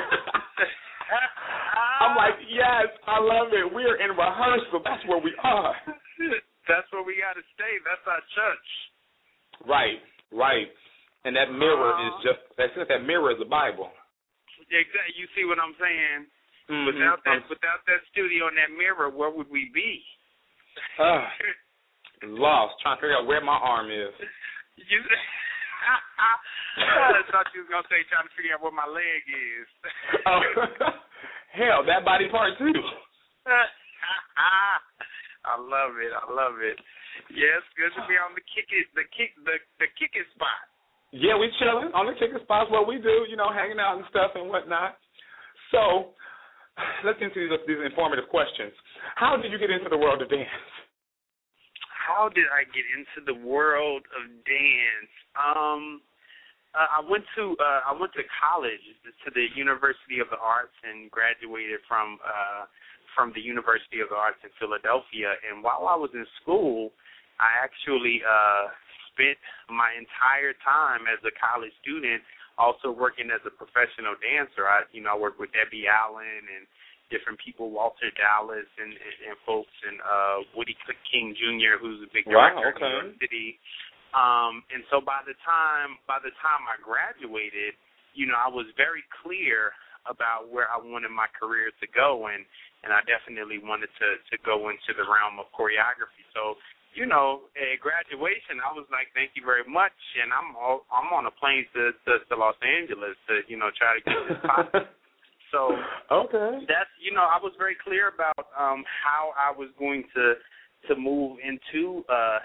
Speaker 15: I'm like, yes, I love it. We are in rehearsal. That's where we are.
Speaker 21: That's where we got to stay. That's our church.
Speaker 15: Right. And that mirror is just. That mirror is the Bible.
Speaker 21: Exactly. You see what I'm saying?
Speaker 15: Mm-hmm.
Speaker 21: Without that studio and that mirror, where would we be?
Speaker 15: Lost, trying to figure out where my arm is.
Speaker 21: I thought you was gonna say trying to figure out where my leg is.
Speaker 15: Hell, that body part too.
Speaker 21: I love it. Yes, good to be on the Kicker Spot.
Speaker 15: Yeah, we chilling on the Kicker Spot. What we do, hanging out and stuff and whatnot. So. Let's get into these informative questions. How did you get into the world of dance?
Speaker 21: How did I get into the world of dance? I went to college, to the University of the Arts, and graduated from the University of the Arts in Philadelphia. And while I was in school, I actually spent my entire time as a college student also working as a professional dancer. I worked with Debbie Allen and different people, Walter Dallas and folks, and Woody King Jr., who's a big director in New York City. And so by the time I graduated, I was very clear about where I wanted my career to go, and I definitely wanted to go into the realm of choreography. So, at graduation, I was like, thank you very much, and I'm on a plane to Los Angeles to, try to get this pop. So that's, I was very clear about how I was going to move into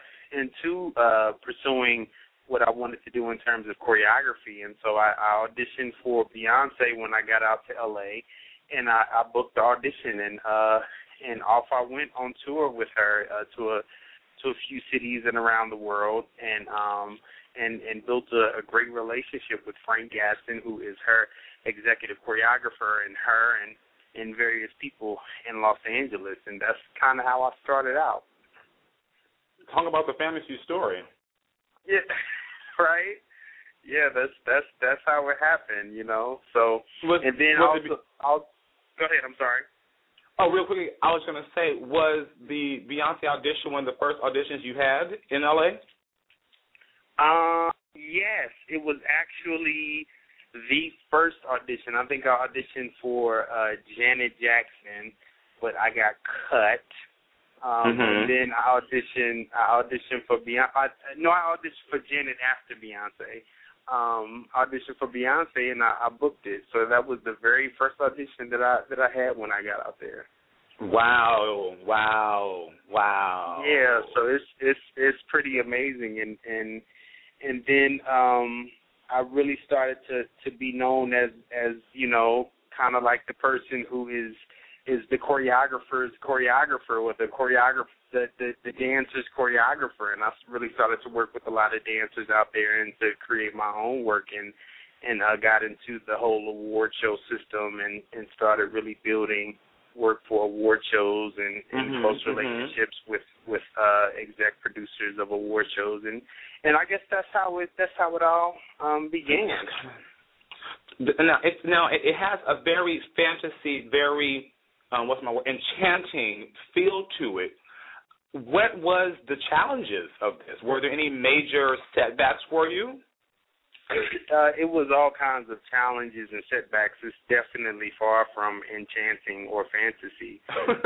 Speaker 21: pursuing what I wanted to do in terms of choreography. And so I auditioned for Beyonce when I got out to L.A., and I booked the audition, and off I went on tour with her to a few cities and around the world, and built a great relationship with Frank Gaston, who is her executive choreographer, and her and various people in Los Angeles, and that's kind of how I started out.
Speaker 15: Talk about the family feud story.
Speaker 21: Yeah, right. Yeah, that's how it happened, So and then I'll go ahead. I'm sorry.
Speaker 15: Oh, real quickly, I was going to say, was the Beyonce audition one of the first auditions you had in L.A.?
Speaker 21: Yes, it was actually the first audition. I think I auditioned for Janet Jackson, but I got cut. And then I auditioned for Beyonce. I auditioned for Janet after Beyonce. Auditioned for Beyonce, and I booked it. So that was the very first audition that I had when I got out there.
Speaker 15: Wow.
Speaker 21: Yeah, so it's pretty amazing, and then I really started to be known as kind of like the person who is the choreographer's choreographer, or the dancer's choreographer, and I really started to work with a lot of dancers out there and to create my own work, and got into the whole award show system, and started really building work for award shows and close relationships with exec producers of award shows, and I guess that's how it all began.
Speaker 15: Now it has a very fantasy, very enchanting feel to it. What was the challenges of this? Were there any major setbacks for you?
Speaker 21: It was all kinds of challenges and setbacks. It's definitely far from enchanting or fantasy.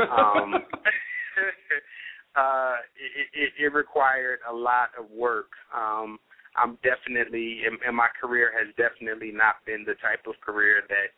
Speaker 21: It required a lot of work. I'm definitely, and my career has definitely not been the type of career that,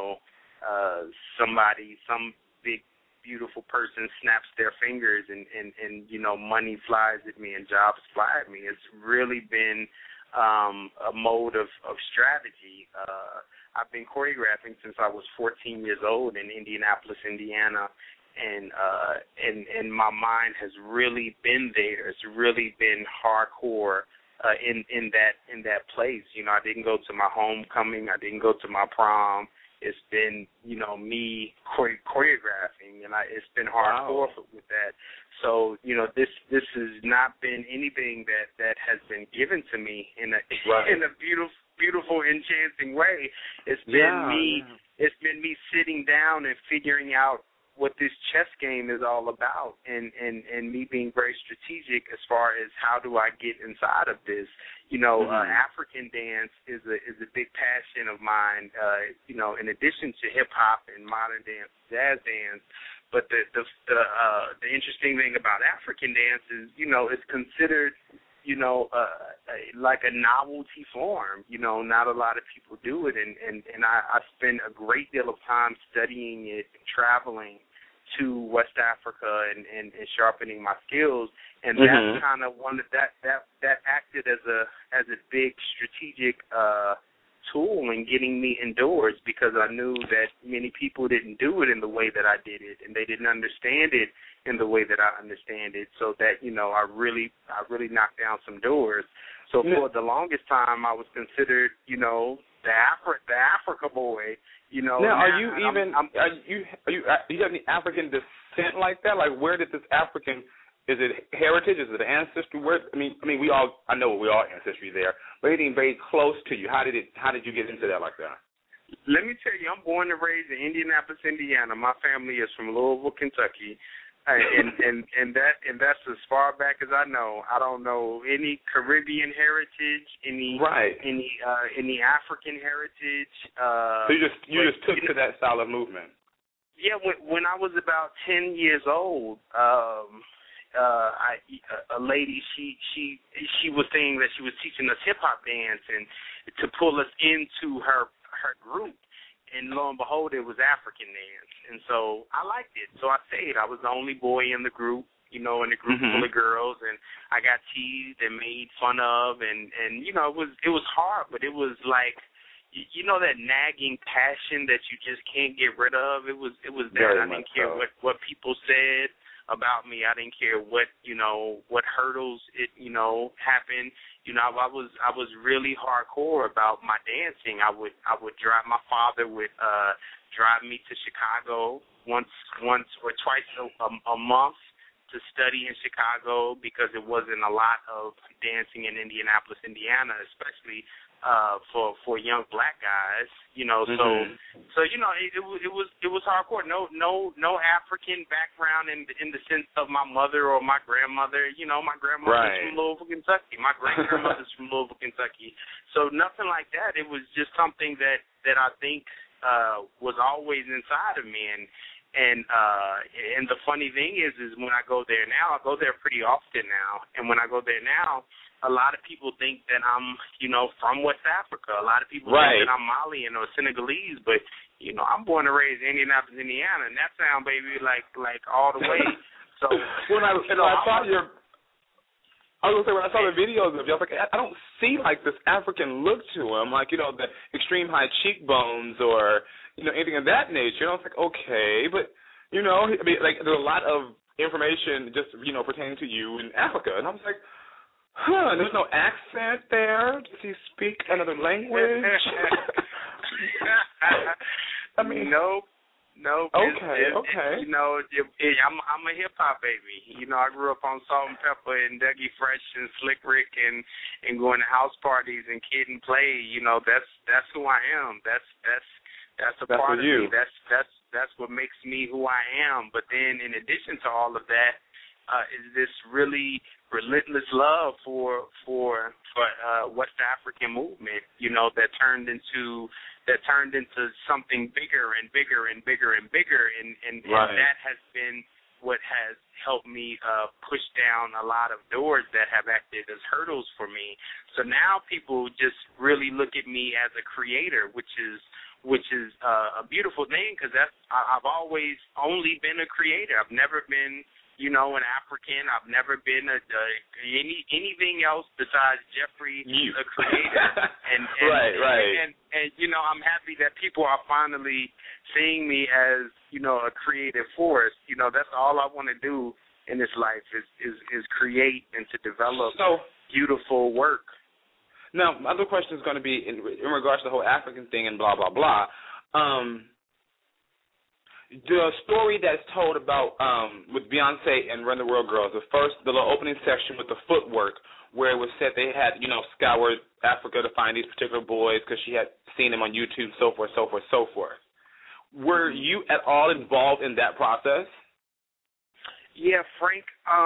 Speaker 21: some big, beautiful person snaps their fingers and money flies at me and jobs fly at me. It's really been a mode of strategy. I've been choreographing since I was 14 years old in Indianapolis, Indiana, and my mind has really been there. It's really been hardcore in that place. I didn't go to my homecoming. I didn't go to my prom. It's been, me choreographing, and it's been hardcore with that. So, this has not been anything that has been given to me in a beautiful, enchanting way. It's been me sitting down and figuring out what this chess game is all about, and me being very strategic as far as how do I get inside of this. African dance is a big passion of mine, in addition to hip-hop and modern dance, jazz dance. But the interesting thing about African dance is, it's considered, like a novelty form. Not a lot of people do it, and I spend a great deal of time studying it and traveling to West Africa and sharpening my skills, and that's kind of one of that acted as a big strategic tool in getting me indoors, because I knew that many people didn't do it in the way that I did it, and they didn't understand it in the way that I understand it. So that I really knocked down some doors. So for the longest time, I was considered the Africa boy.
Speaker 15: Now, are you do you have any African descent like that? Like, where did this African Is it heritage? Is it ancestry? I know we all ancestry there, but anything very close to you. How did you get into that like that?
Speaker 21: Let me tell you, I'm born and raised in Indianapolis, Indiana. My family is from Louisville, Kentucky, and that's as far back as I know. I don't know any Caribbean heritage, any African heritage.
Speaker 15: So you just took to that style of movement.
Speaker 21: Yeah, when I was about 10 years old, a lady she was saying that she was teaching us hip hop dance and to pull us into her group, and lo and behold, it was African dance, and so I liked it. So I stayed. I was the only boy in the group, in a group full of girls, and I got teased and made fun of, and it was hard, but it was like, that nagging passion that you just can't get rid of. It was that.
Speaker 15: Very
Speaker 21: I didn't care what people said about me. I didn't care what hurdles happened. I was really hardcore about my dancing. I would drive. My father would drive me to Chicago once or twice a month to study in Chicago because it wasn't a lot of dancing in Indianapolis, Indiana, especially for young black guys, So it was hardcore. No African background in the sense of my mother or my grandmother. My grandmother's from Louisville, Kentucky. My great grandmother's from Louisville, Kentucky. So nothing like that. It was just something that I think was always inside of me. And the funny thing is when I go there now, I go there pretty often now. And when I go there now, a lot of people think that I'm, from West Africa. A lot of people think that I'm Malian or Senegalese, but I'm born and raised in Indianapolis, Indiana, and that sound, baby, like all the way. So
Speaker 15: when I saw when I saw the videos of you, I was like, I don't see like this African look to him, like the extreme high cheekbones or anything of that nature. And I was like, okay, but like there's a lot of information just pertaining to you in Africa, and I was like, there's no accent there. Does he speak another language?
Speaker 21: Nope.
Speaker 15: Okay.
Speaker 21: I'm a hip hop baby. I grew up on Salt and Pepper and Dougie Fresh and Slick Rick and going to house parties and Kid and Play. That's who I am. That's a part of me. That's what makes me who I am. But then in addition to all of that, is this really relentless love for West African movement, that turned into something bigger and bigger and bigger and bigger, and that has been what has helped me push down a lot of doors that have acted as hurdles for me. So now people just really look at me as a creator, which is a beautiful thing, because I've always only been a creator. I've never been an African. I've never been anything else besides Jeffrey, a creator. And I'm happy that people are finally seeing me as a creative force. That's all I want to do in this life is create and to develop beautiful work.
Speaker 15: Now, my other question is going to be in regards to the whole African thing and blah blah blah. The story that's told about with Beyonce and Run the World Girls, the little opening section with the footwork, where it was said they had, scoured Africa to find these particular boys because she had seen them on YouTube, so forth, so forth, so forth. Were you at all involved in that process?
Speaker 21: Yeah, Frank.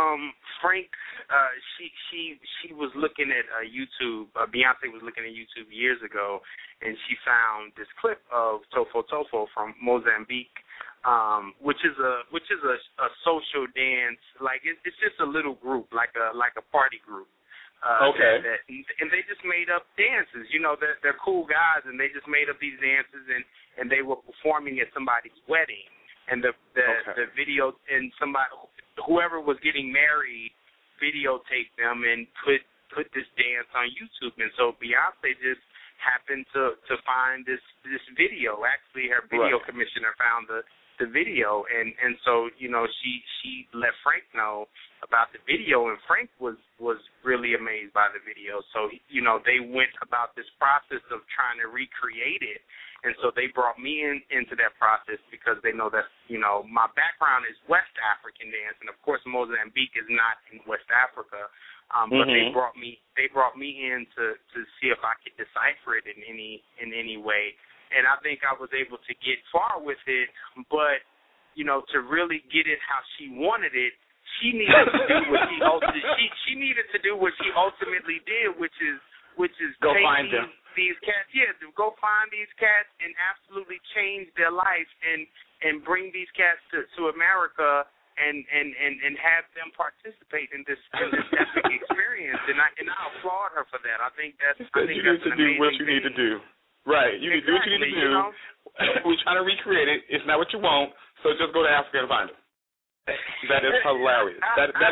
Speaker 21: She was looking at YouTube. Beyonce was looking at YouTube years ago, and she found this clip of Tofo Tofo from Mozambique, which is a social dance. Like it's just a little group, like a party group. And they just made up dances. They're cool guys, and they just made up these dances, and they were performing at somebody's wedding. And the video, and whoever was getting married videotaped them and put this dance on YouTube. And so Beyonce just happened to find this video. Actually, her video commissioner found the video, and so she let Frank know about the video, and Frank was really amazed by the video. So they went about this process of trying to recreate it, and so they brought me into that process because they know that my background is West African dance, and of course Mozambique is not in West Africa. But they brought me in to see if I could decipher it in any way. And I think I was able to get far with it, but to really get it how she wanted it, she needed to do what she needed to do what she ultimately did, which is
Speaker 15: go
Speaker 21: take
Speaker 15: find them.
Speaker 21: These cats, to go find these cats and absolutely change their life and bring these cats to America and have them participate in this epic experience. And I applaud her for that. I think that's
Speaker 15: you need to do what you need to do. Right. You need to do what you need to do. We're trying to recreate it. It's not what you want, so just go to Africa and find it. That is hilarious.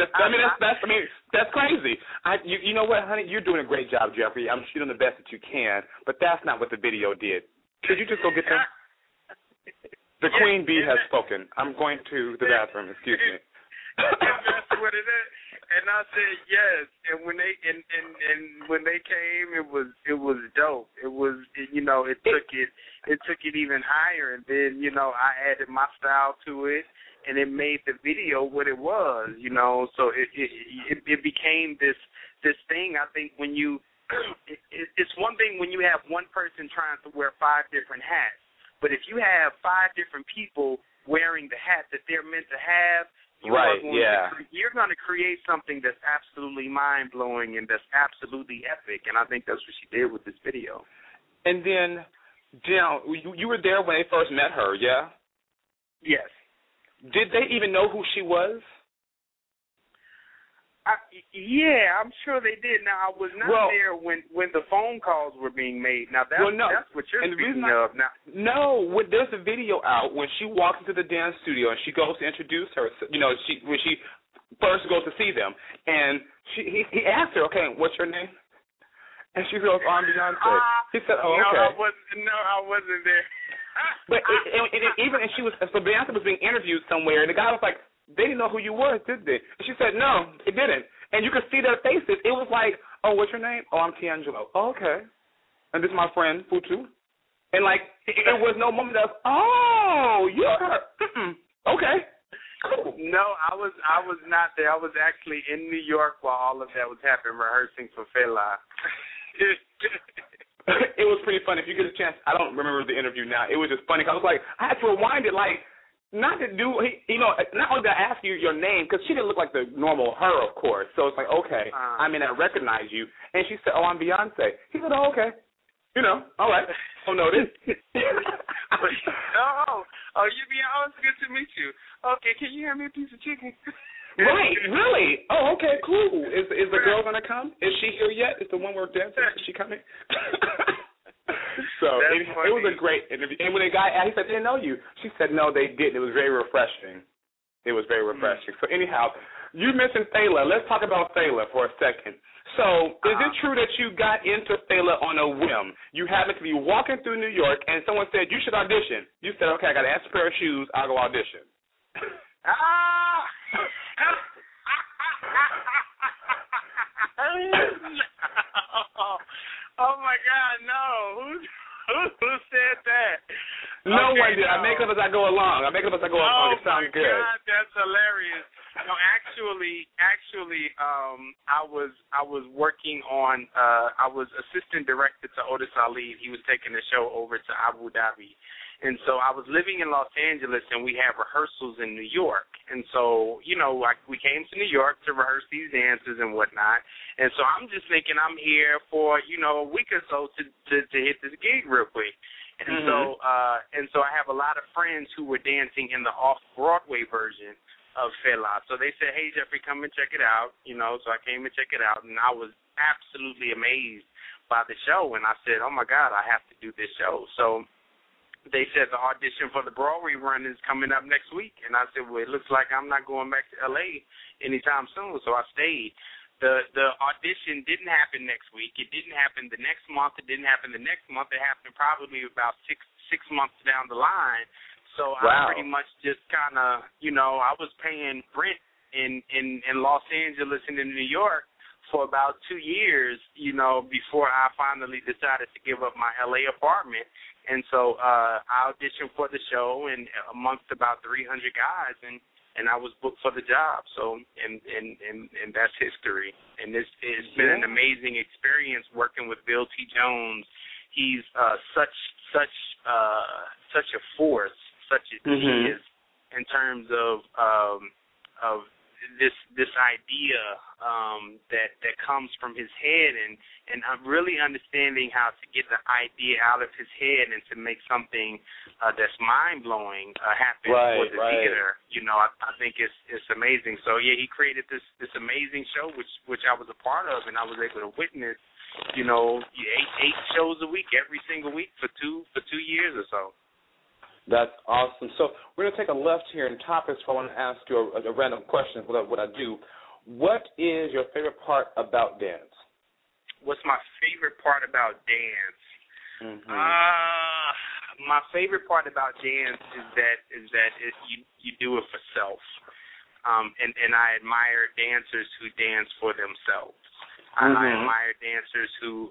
Speaker 15: That's crazy. You know what, honey? You're doing a great job, Jeffrey. I'm sure you're doing the best that you can, but that's not what the video did. Could you just go get them? The Queen Bee has spoken. I'm going to the bathroom. Excuse me.
Speaker 21: That's what it is. And I said yes. And when they came, it was dope. It was it took it even higher. And then I added my style to it, and it made the video what it was. So it became this thing. I think when it's one thing when you have one person trying to wear 5 different hats, but if you have 5 different people wearing the hat that they're meant to have. You're going to create something that's absolutely mind-blowing and that's absolutely epic, and I think that's what she did with this video.
Speaker 15: And then, you were there when they first met her, yeah?
Speaker 21: Yes.
Speaker 15: Did they even know who she was?
Speaker 21: I'm sure they did. Now, I was not there when the phone calls were being made. Now, that's what you're speaking of. Now,
Speaker 15: there's a video out when she walks into the dance studio and she goes to introduce her. When she first goes to see them, and he asked her, "Okay, what's your name?" And she goes, "I'm Beyonce." He said, "Oh, okay."
Speaker 21: I wasn't there.
Speaker 15: But so Beyonce was being interviewed somewhere, and the guy was like, "They didn't know who you were, did they?" And she said, "No, they didn't." And you could see their faces. It was like, "Oh, what's your name?" "Oh, I'm Tiangelo." "Oh, okay." "And this is my friend, Futu." And, it was no moment of, "Oh, you're her." Okay. Cool.
Speaker 21: No, I was not there. I was actually in New York while all of that was happening, rehearsing for Fela.
Speaker 15: It was pretty funny. If you get a chance, I don't remember the interview now. It was just funny because I was like, I had to rewind it, not to do, not only did I ask you your name, because she didn't look like the normal her, of course. So it's like, okay, I recognize you. And she said, "Oh, I'm Beyonce." He said, "Oh, okay. All right. Oh, noted."
Speaker 21: You Beyonce, it's good to meet you. Okay, can you hand me a piece of chicken?
Speaker 15: Right, really? Oh, okay, cool. Is the girl going to come? Is she here yet? Is the one we're dancing? Is she coming? So it was a great interview. And when the guy asked, he said, "They didn't know you." She said, "No, they didn't." It was very refreshing. So anyhow, you mentioned Fela. Let's talk about Fela for a second. So is it true that you got into Fela on a whim? You happened to be walking through New York, and someone said, "You should audition." You said, "Okay, I got an extra pair of shoes. I'll go audition."
Speaker 21: Oh my God, no! Who said that?
Speaker 15: No one did. I make up as I go along. It sounds good.
Speaker 21: Oh my God, that's hilarious. No, actually, I was working on. I was assistant director to Otis Ali. He was taking the show over to Abu Dhabi. And so I was living in Los Angeles, and we had rehearsals in New York. And so, we came to New York to rehearse these dances and whatnot. And so I'm just thinking I'm here for, a week or so to hit this gig real quick. And so I have a lot of friends who were dancing in the off-Broadway version of Fela. So they said, "Hey, Jeffrey, come and check it out." So I came and checked it out, and I was absolutely amazed by the show. And I said, "Oh, my God, I have to do this show." So they said the audition for the Broadway run is coming up next week. And I said, well, it looks like I'm not going back to L.A. anytime soon, so I stayed. The audition didn't happen next week. It didn't happen the next month. It didn't happen the next month. It happened probably about six months down the line. So
Speaker 15: wow.
Speaker 21: I pretty much just kind of, I was paying rent in Los Angeles and in New York for about 2 years, before I finally decided to give up my LA apartment. And so I auditioned for the show, and amongst about 300 guys, and I was booked for the job. So, and that's history. And it's been an amazing experience working with Bill T. Jones. He's such a force, such a genius in terms of this idea that comes from his head, and I'm really understanding how to get the idea out of his head and to make something that's mind-blowing happen for the theater. I think it's amazing. So yeah, he created this amazing show which I was a part of, and I was able to witness 8 shows a week every single week for 2 years or so.
Speaker 15: That's awesome. So we're going to take a left here in topics. So I want to ask you a random question. What I do. What is your favorite part about dance?
Speaker 21: What's my favorite part about dance? My favorite part about dance is that you do it for self, and I admire dancers who dance for themselves. I admire dancers who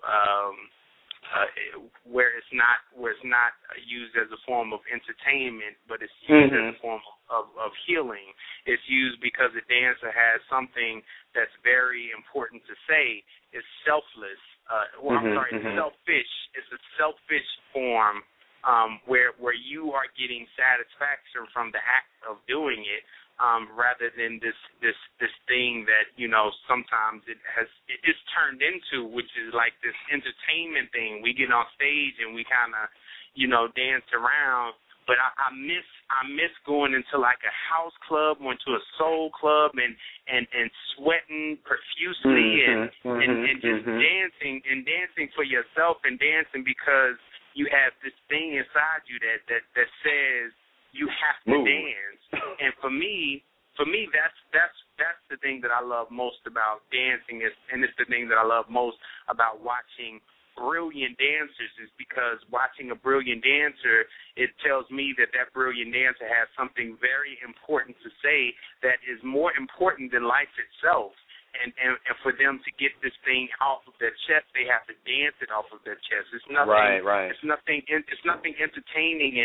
Speaker 21: where it's not used as a form of entertainment, but it's used as a form of healing. It's used because the dancer has something that's very important to say. It's selfless. It's selfish. It's a selfish form where you are getting satisfaction from the act of doing it. Rather than this thing that sometimes it's turned into, which is like this entertainment thing. We get on stage and we kind of dance around, but I miss going into like a house club, went to a soul club and sweating profusely and just dancing for yourself and dancing because you have this thing inside you that says you have to dance. And for me, that's the thing that I love most about dancing, and it's the thing that I love most about watching brilliant dancers, is because watching a brilliant dancer, it tells me that brilliant dancer has something very important to say that is more important than life itself. And for them to get this thing off of their chest, they have to dance it off of their chest. It's nothing. It's nothing. It's nothing entertaining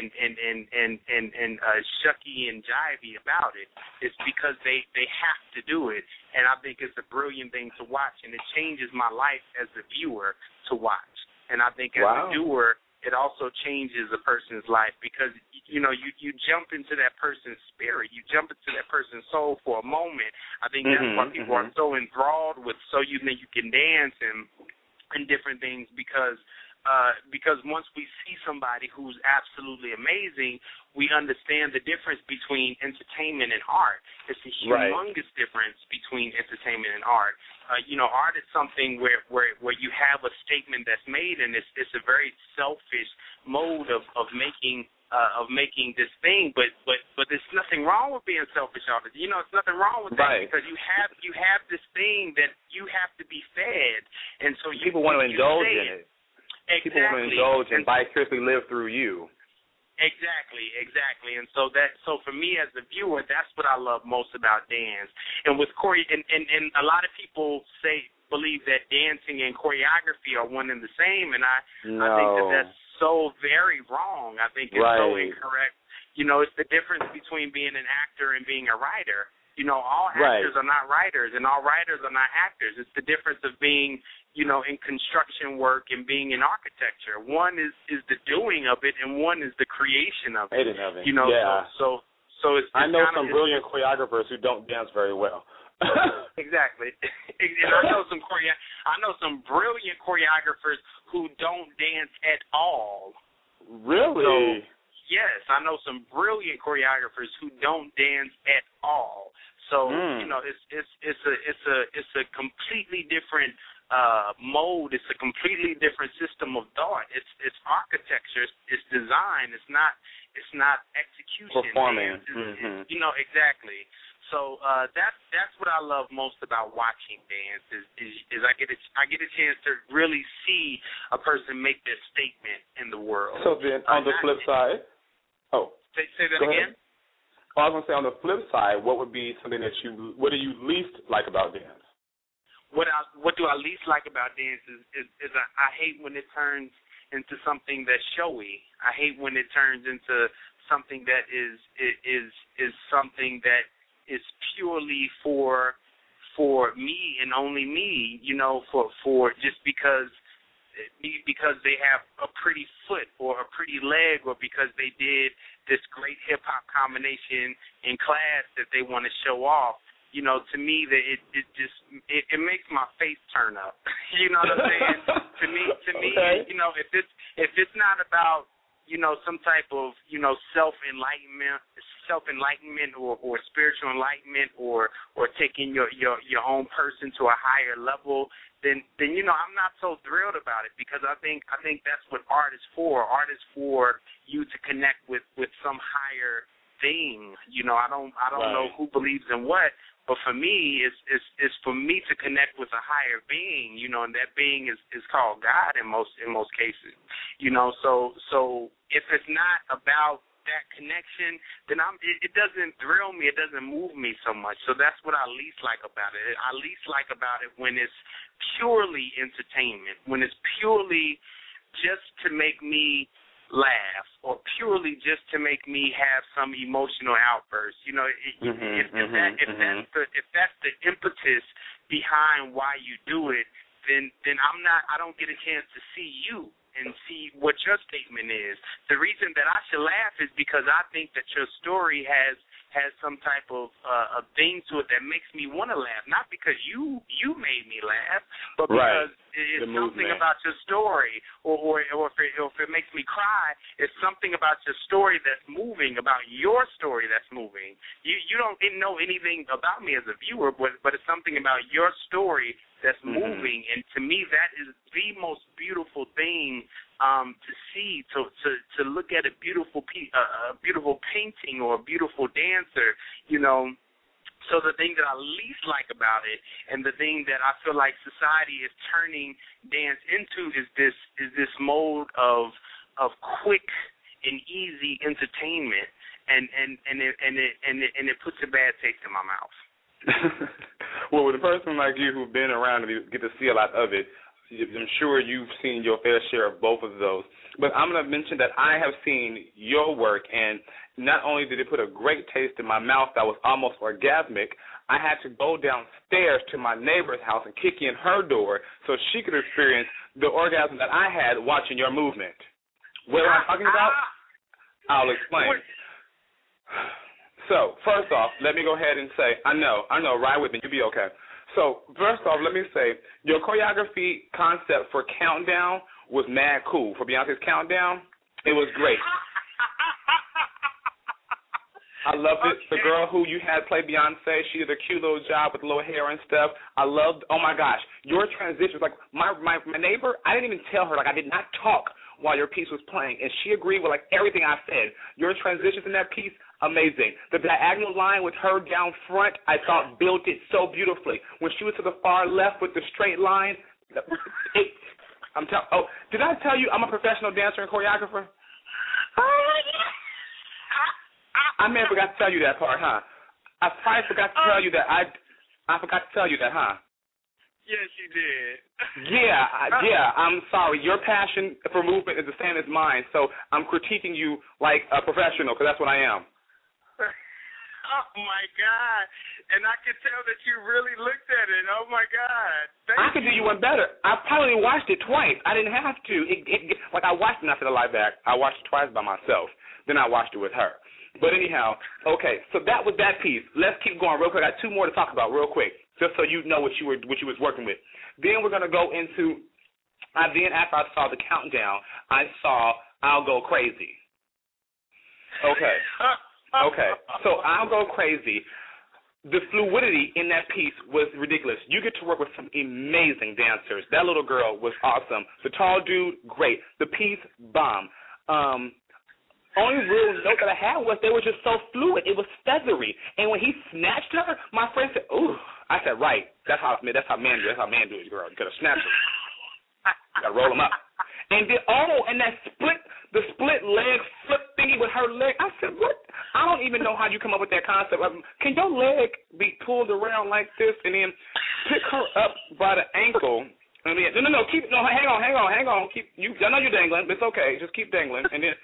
Speaker 21: and shucky and jivey about it. It's because they have to do it, and I think it's a brilliant thing to watch, and it changes my life as a viewer to watch. And I think as a viewer, it also changes a person's life because you jump into that person's spirit, you jump into that person's soul for a moment. I think that's why people are so enthralled with So You Think You Can Dance and different things because once we see somebody who's absolutely amazing, we understand the difference between entertainment and art. It's a humongous difference between entertainment and art. Art is something where you have a statement that's made, and it's a very selfish mode of making this thing. But there's nothing wrong with being selfish on it. It's nothing wrong with that because you have this thing that you have to be fed, and so
Speaker 15: people want to indulge in it.
Speaker 21: Exactly.
Speaker 15: People want to indulge and vicariously live through you.
Speaker 21: Exactly. And so for me as a viewer, that's what I love most about dance. And with and a lot of people believe that dancing and choreography are one and the same, and I think that's so very wrong. I think it's so incorrect. It's the difference between being an actor and being a writer. All actors are not writers, and all writers are not actors. It's the difference of being, in construction work and being in architecture. One is the doing of it, and one is the creation of it. So it's
Speaker 15: I know some brilliant choreographers who don't dance very well.
Speaker 21: Exactly. And I know some brilliant choreographers who don't dance at all.
Speaker 15: Really?
Speaker 21: Yes, I know some brilliant choreographers who don't dance at all. So it's a completely different mode. It's a completely different system of thought. It's architecture. It's design. It's not execution.
Speaker 15: Performing.
Speaker 21: Exactly. So that's what I love most about watching dance is I get a chance to really see a person make their statement in the world.
Speaker 15: So then on the flip side.
Speaker 21: Say that
Speaker 15: Go
Speaker 21: again.
Speaker 15: ahead. I was going to say, on the flip side, what would be something what do you least like about dance?
Speaker 21: What do I least like about dance is I hate when it turns into something that's showy. I hate when it turns into something that is something that is purely for me and only me, for just because they have a pretty foot or a pretty leg, or because they did this great hip-hop combination in class that they want to show off. To me, that it makes my face turn up. You know what I'm saying? to me,
Speaker 15: okay.
Speaker 21: If it's not about some type of self-enlightenment or spiritual enlightenment or taking your own person to a higher level, then I'm not so thrilled about it, because I think that's what art is for. Art is for you to connect with some higher thing. I don't know who believes in what, but for me, it's for me to connect with a higher being, and that being is called God in most cases, So if it's not about that connection, then it doesn't thrill me, it doesn't move me so much. So that's what I least like about it. I least like about it when it's purely entertainment, when it's purely just to make me laugh, or purely just to make me have some emotional outburst. If that's the impetus behind why you do it, then I don't get a chance to see you and see what your statement is. The reason that I should laugh is because I think that your story has some type of a thing to it that makes me want to laugh, not because you made me laugh, but because it's something about your story, or if it makes me cry, it's something about your story that's moving, about your story that's moving. You don't know anything about me as a viewer, but it's something about your story that's moving, and to me that is the most beautiful thing to see, to look at a beautiful painting or a beautiful dancer, So the thing that I least like about it, and the thing that I feel like society is turning dance into, is this mode of quick and easy entertainment, and it puts a bad taste in my mouth.
Speaker 15: Well, with a person like you who's been around and get to see a lot of it, I'm sure you've seen your fair share of both of those. But I'm going to mention that I have seen your work, and not only did it put a great taste in my mouth that was almost orgasmic, I had to go downstairs to my neighbor's house and kick in her door so she could experience the orgasm that I had watching your movement. What am I talking about? I'll explain. So, first off, let me go ahead and say, I know, ride with me, you'll be okay. So, first off, let me say, your choreography concept for Countdown was mad cool. For Beyonce's Countdown, it was great. I loved it. The girl who you had play Beyonce, she did a cute little job with the little hair and stuff. I loved, oh my gosh, your transitions. Like, my neighbor, I didn't even tell her, I did not talk while your piece was playing, and she agreed with, everything I said. Your transitions in that piece, amazing. The diagonal line with her down front, I thought built it so beautifully. When she was to the far left with the straight line, did I tell you I'm a professional dancer and choreographer? I may have forgot to tell you that part, huh? I probably forgot to tell you that. I forgot to tell you that, huh?
Speaker 21: Yes, you did.
Speaker 15: Yeah, I'm sorry. Your passion for movement is the same as mine, so I'm critiquing you like a professional, because that's what I am.
Speaker 21: Oh, my God. And I could tell that you really looked at it. Oh, my God.
Speaker 15: I could do you one better. I probably watched it twice. I didn't have to. I watched it after the live back. I watched it twice by myself. Then I watched it with her. But anyhow, okay, so that was that piece. Let's keep going real quick. I got two more to talk about real quick, just so you know what you was working with. Then we're going to go into, after I saw the Countdown, I saw I'll Go Crazy. Okay. Okay, so I'll Go Crazy. The fluidity in that piece was ridiculous. You get to work with some amazing dancers. That little girl was awesome. The tall dude, great. The piece, bomb. Only real note that I had was they were just so fluid. It was feathery. And when he snatched her, my friend said, ooh. I said, right. That's how men do it. That's how man do it, girl. You got to snatch her. You got to roll them up. And then, and that split the split leg flip thingy with her leg. I said, what? I don't even know how you come up with that concept. Can your leg be pulled around like this and then pick her up by the ankle? And then, no, hang on. I know you're dangling, but it's okay. Just keep dangling, and then.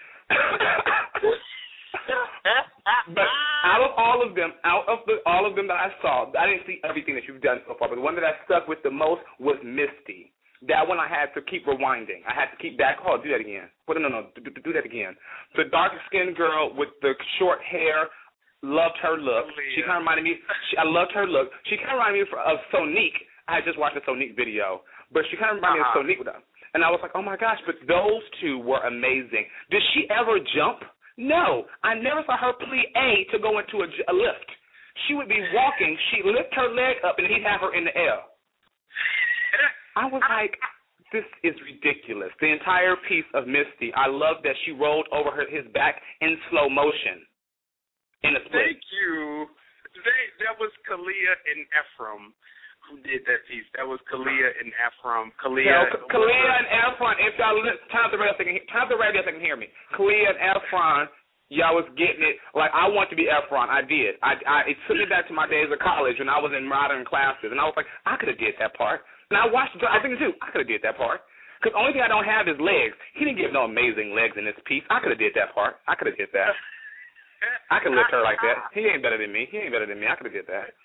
Speaker 15: But out of all of them that I saw, I didn't see everything that you've done so far. But the one that I stuck with the most was Misty. That one I had to keep rewinding. I had to keep back. Oh, do that again. No, do that again. The dark-skinned girl with the short hair. Loved her look. She kind of reminded me. I loved her look. She kind of reminded me of Sonique. I had just watched a Sonique video, but she kind of reminded me of Sonique with her. And I was like, oh my gosh! But those two were amazing. Did she ever jump? No, I never saw her plead A to go into a lift. She would be walking. She'd lift her leg up, and he'd have her in the air. I was like, this is ridiculous. The entire piece of Misty, I love that she rolled over his back in slow motion. In a split.
Speaker 21: Thank you. That was Kalia and Ephraim who did that piece. That was Kalia and Ephraim. Kalia
Speaker 15: and Ephraim. If y'all turn up the radio so they can hear me. Kalia and Ephraim, y'all was getting it. Like, I want to be Ephraim. I did. It took me back to my days of college when I was in modern classes, and I was like, I could have did that part. And I watched it. I think too. I could have did that part. Because the only thing I don't have is legs. He didn't give no amazing legs in this piece. I could have did that part. I could have did that. I can lift her like that. He ain't better than me. I could have did that.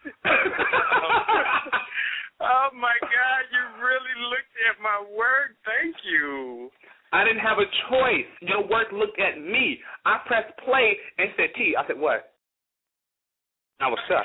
Speaker 21: Oh, my God. You really looked at my work. Thank you.
Speaker 15: I didn't have a choice. Your work looked at me. I pressed play and said, T. I said, what? I was stuck.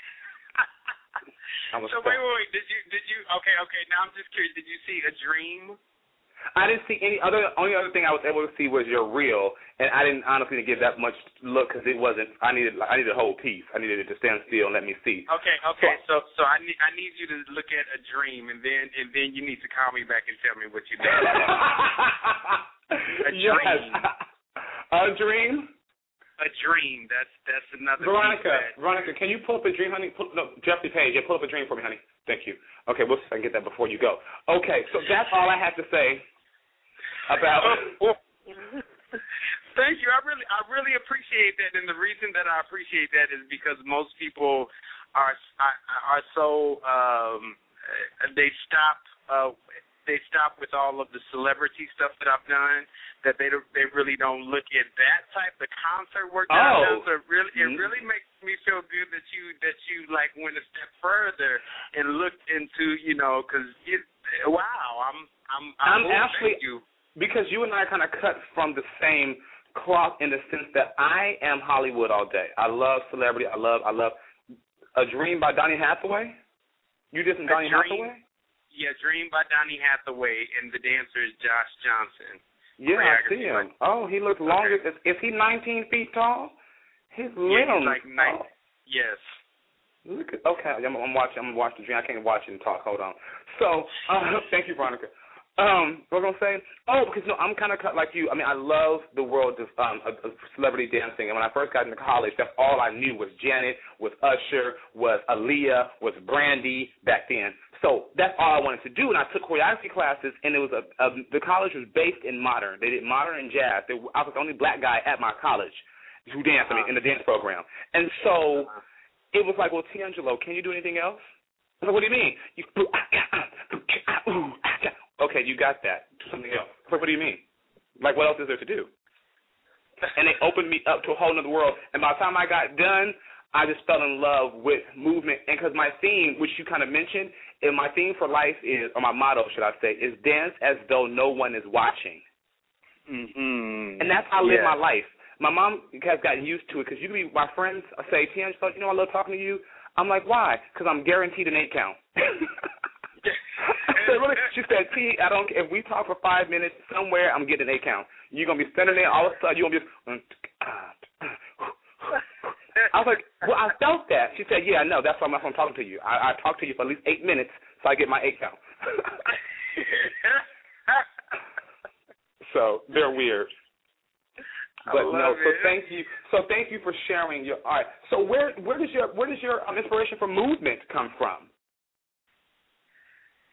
Speaker 21: Wait. Did you? Okay. Now I'm just curious. Did you see a dream?
Speaker 15: I didn't see any other. Only other thing I was able to see was your reel, and I didn't honestly give that much look because it wasn't. I needed a whole piece. I needed it to stand still and let me see.
Speaker 21: Okay. So I need you to look at a dream, and then you need to call me back and tell me what you did. A dream.
Speaker 15: Yes. A dream.
Speaker 21: A dream. That's another.
Speaker 15: Veronica, can you pull up a dream, honey? Jeffrey Page, pull up a dream for me, honey. Thank you. Okay, we'll see if I can get that before you go. Okay, so that's all I have to say about.
Speaker 21: Thank you. I really appreciate that, and the reason that I appreciate that is because most people are so they stop with all of the celebrity stuff that I've done that they really don't look at that type of concert work that I've done. So it really makes me feel good that you like went a step further and looked into, because wow, I'm
Speaker 15: actually,
Speaker 21: thank you.
Speaker 15: Because you and I kind of cut from the same cloth in the sense that I am Hollywood all day. I love celebrity. I love A Dream by Donny Hathaway. You did some Donny Hathaway?
Speaker 21: Yeah, Dream by Donny Hathaway, and the dancer is Josh Johnson.
Speaker 15: Yeah, I see him. Oh, he looks longer. Is he 19 feet tall? He's little.
Speaker 21: He's like 9. Yes.
Speaker 15: Look at. Okay, I'm watching the Dream. I can't watch it and talk. Hold on. So, thank you, Veronica. What was I going to say? Oh, because I'm kind of cut like you. I mean, I love the world of celebrity dancing. And when I first got into college, that's all I knew was Janet, was Usher, was Aaliyah, was Brandy back then. So that's all I wanted to do. And I took choreography classes, and it was the college was based in modern. They did modern and jazz. I was the only black guy at my college who danced in the dance program. And so it was like, well, Tiangelo, can you do anything else? I was like, what do you mean? Okay, you got that. Do something else. Like, what do you mean? Like, what else is there to do? And they opened me up to a whole other world. And by the time I got done, I just fell in love with movement. And because my theme, which you kind of mentioned, and my theme for life is, or my motto, should I say, is dance as though no one is watching.
Speaker 21: Mm-hmm.
Speaker 15: And that's how I live my life. My mom has gotten used to it because my friends say, Tiangelo, I love talking to you. I'm like, why? Because I'm guaranteed an 8 count. She said, T, I don't care. If we talk for 5 minutes somewhere, I'm getting an 8 count. You're going to be standing there, all of a sudden, you're going to be I was like, well, I felt that. She said, yeah, I know. That's why I'm talking to you. I talk to you for at least 8 minutes so I get my 8 count. So they're weird. But no, so thank you. So thank you for sharing your art. So where does your inspiration for movement come from?
Speaker 21: I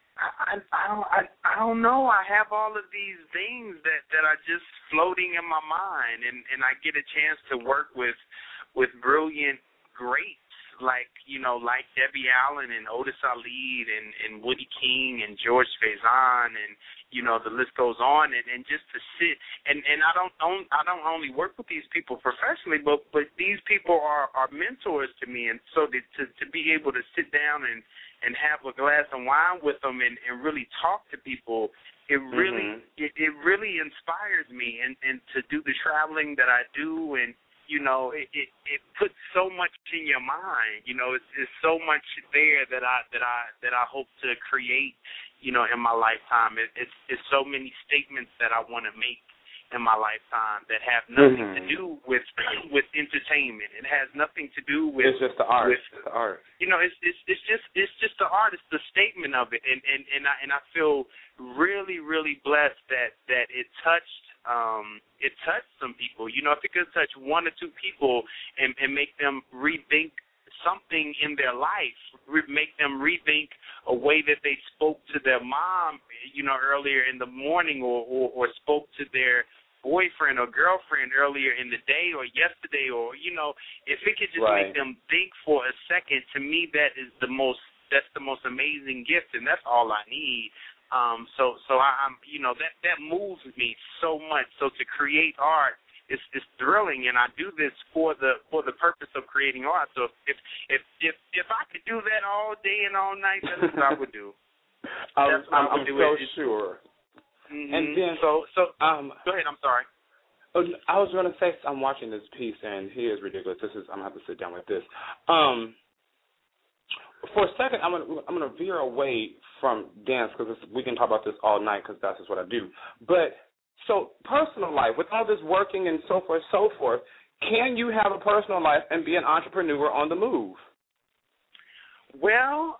Speaker 21: I don't know. I have all of these things that are just floating in my mind, and I get a chance to work with brilliant greats like Debbie Allen and Otis Ali and Woody King and George Faison, and the list goes on, and just to sit and I don't only work with these people professionally, but these people are mentors to me, and so to be able to sit down and have a glass of wine with them and really talk to people, it really it really inspires me, and to do the traveling that I do, and it puts so much in your mind. It's so much there that I hope to create, in my lifetime. It's so many statements that I want to make in my lifetime that have nothing to do with entertainment. It has nothing to do with.
Speaker 15: It's just the art.
Speaker 21: It's the art. It's just the art. It's the statement of it, and I feel really, really blessed that it touched some people. If it could touch one or two people and make them rethink something in their life, make them rethink a way that they spoke to their mom, earlier in the morning, or spoke to their boyfriend or girlfriend earlier in the day or yesterday, or if it could just make them think for a second, to me that's the most amazing gift, and that's all I need. So I'm that moves me so much. So to create art is thrilling, and I do this for the purpose of creating art. So if I could do that all day and all night, that's what I would do.
Speaker 15: I'm so sure.
Speaker 21: Mm-hmm.
Speaker 15: And then
Speaker 21: so go ahead. I'm sorry.
Speaker 15: I was going to say, I'm watching this piece, and he is ridiculous. I'm gonna have to sit down with this. For a second, I'm gonna veer away from dance, because we can talk about this all night, because that's just what I do. But so personal life, with all this working and so forth, can you have a personal life and be an entrepreneur on the move?
Speaker 21: Well,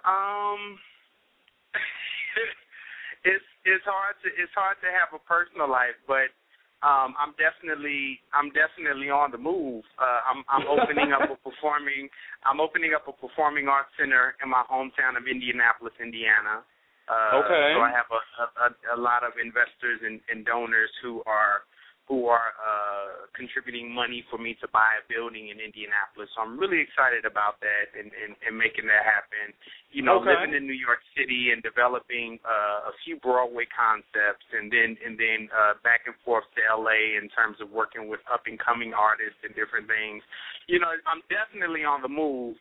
Speaker 21: it's hard to have a personal life, but I'm definitely on the move. I'm opening up a performing arts center in my hometown of Indianapolis, Indiana.
Speaker 15: Okay.
Speaker 21: So I have a lot of investors and donors who are contributing money for me to buy a building in Indianapolis. So I'm really excited about that and making that happen. Living in New York City and developing a few Broadway concepts, and then back and forth to LA in terms of working with up and coming artists and different things. I'm definitely on the move.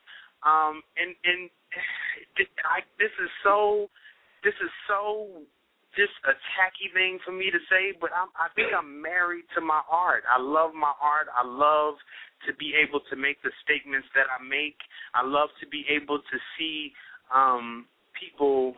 Speaker 21: This is so just a tacky thing for me to say, but I think I'm married to my art. I love my art. I love to be able to make the statements that I make. I love to be able to see people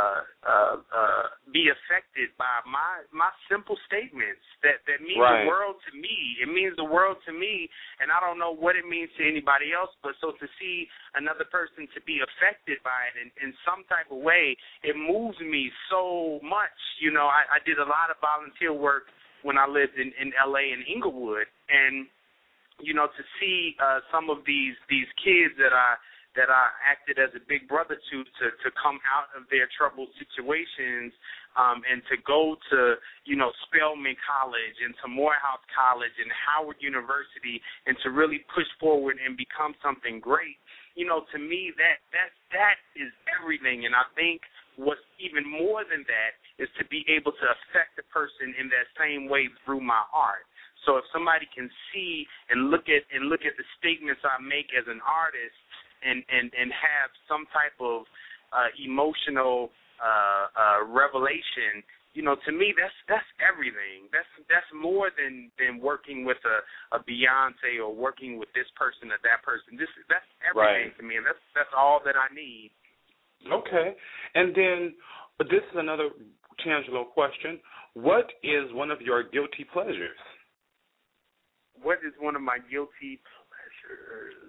Speaker 21: be affected by my simple statements that mean the world to me. It means the world to me, and I don't know what it means to anybody else, but so to see another person to be affected by it in some type of way, it moves me so much. I did a lot of volunteer work when I lived in L.A. and Inglewood, and to see some of these kids that I acted as a big brother to come out of their troubled situations, and to go to, Spelman College and to Morehouse College and Howard University, and to really push forward and become something great. To me, that is everything. And I think what's even more than that is to be able to affect a person in that same way through my art. So if somebody can see and look at the statements I make as an artist, and have some type of emotional revelation, to me that's everything. That's more than working with a Beyonce or working with this person or that person. That's everything to me, and that's all that I need.
Speaker 15: Okay, and then this is another Tangelo question. What is one of your guilty pleasures?
Speaker 21: What is one of my guilty pleasures?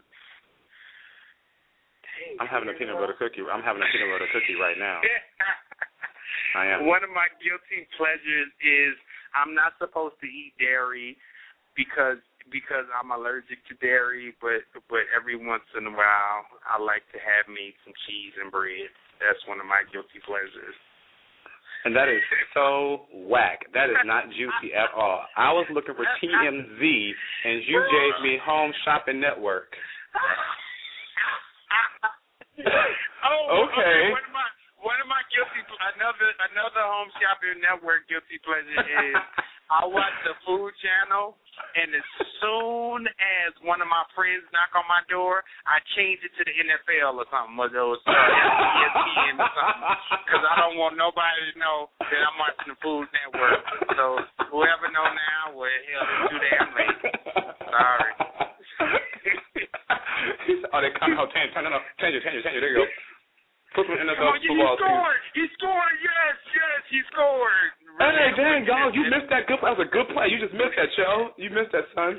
Speaker 15: I'm having a peanut butter cookie. Right now. I am.
Speaker 21: One of my guilty pleasures is I'm not supposed to eat dairy because I'm allergic to dairy, but every once in a while I like to have me some cheese and bread. That's one of my guilty pleasures.
Speaker 15: And that is so whack. That is not juicy at all. I was looking for TMZ, and you gave me Home Shopping Network. Okay.
Speaker 21: One of my guilty another Home Shopping Network guilty pleasure is I watch the Food Channel, and as soon as one of my friends knock on my door, I change it to the NFL or something, or those ESPN or something, because I don't want nobody to know that I'm watching the Food Network. So whoever know now, well, hell, it's too damn late. Sorry. Change it. There you go. Put him in the football team. He scored. Yes, he scored.
Speaker 15: Hey, dang, dog, you missed that good play. That was a good play. You just missed that, Joe. You missed that, son.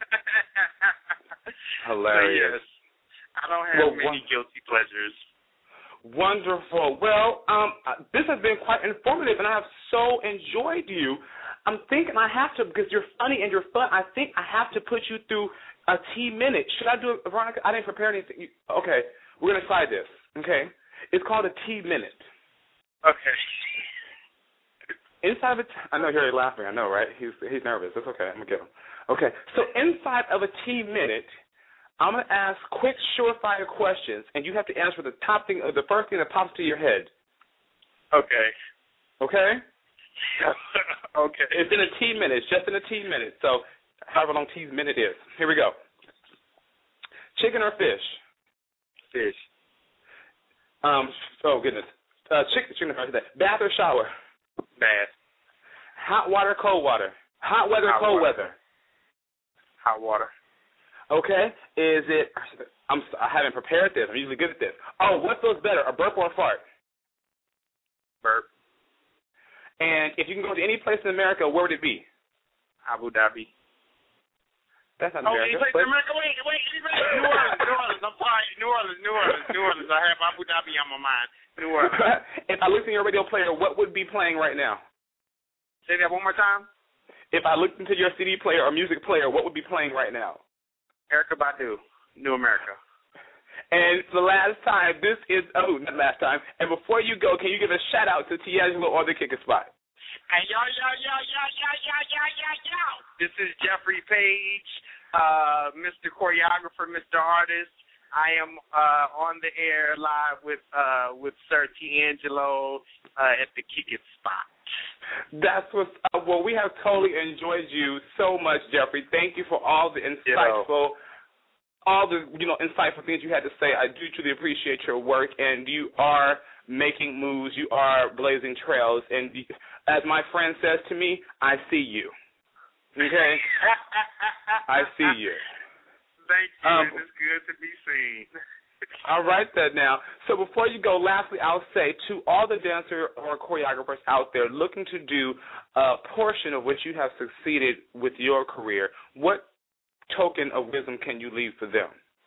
Speaker 15: Hilarious.
Speaker 21: Yes. I don't have many guilty pleasures.
Speaker 15: Wonderful. Well, this has been quite informative, and I have so enjoyed you. I'm thinking I have to, because you're funny and you're fun, I think I have to put you through a T-minute. Should I do it, Veronica? I didn't prepare anything. Okay, we're going to try this, okay? It's called a T-minute.
Speaker 21: Okay.
Speaker 15: Inside of it, I know you're laughing. I know, right? He's nervous. That's okay. I'm going to get him. Okay, so inside of a T-minute, I'm going to ask quick, surefire questions, and you have to answer the first thing that pops to your head.
Speaker 21: Okay.
Speaker 15: Okay?
Speaker 21: Okay.
Speaker 15: It's in a T-minute. It's just in a T-minute. So however long T-minute is. Here we go. Chicken or fish?
Speaker 21: Fish.
Speaker 15: Oh, goodness. Chicken or fish. Bath or shower?
Speaker 21: Bath.
Speaker 15: Hot water, cold water? Hot weather, cold weather?
Speaker 21: Hot water.
Speaker 15: Okay. Is it, I haven't prepared this. I'm usually good at this. Oh, what feels better, a burp or a fart?
Speaker 21: Burp.
Speaker 15: And if you can go to any place in America, where would it be?
Speaker 21: Abu Dhabi.
Speaker 15: That's not America.
Speaker 21: Wait, New Orleans. I'm sorry. New Orleans. I have Abu Dhabi on my mind. New Orleans.
Speaker 15: If I looked in your radio player, what would be playing right now?
Speaker 21: Say that one more time.
Speaker 15: If I looked into your CD player or music player, what would be playing right now?
Speaker 21: Erykah Badu, New America.
Speaker 15: And for the last time, not last time, and before you go, can you give a shout-out to Tiangelo or the Kicker Spot?
Speaker 21: Hey, yo. This is Jeffrey Page, Mr. Choreographer, Mr. Artist. I am on the air live with Sir Tiangelo at the Kicker Spot.
Speaker 15: That's what's up. Well, we have totally enjoyed you so much, Jeffrey. Thank you for all the insightful insightful things you had to say. I do truly appreciate your work, and you are making moves. You are blazing trails, and as my friend says to me, I see you. Okay? I see you.
Speaker 21: Thank you. It's good to be seen.
Speaker 15: All right, then now. So before you go, lastly, I'll say to all the dancers or choreographers out there looking to do a portion of what you have succeeded with your career, what token of wisdom can you leave for them?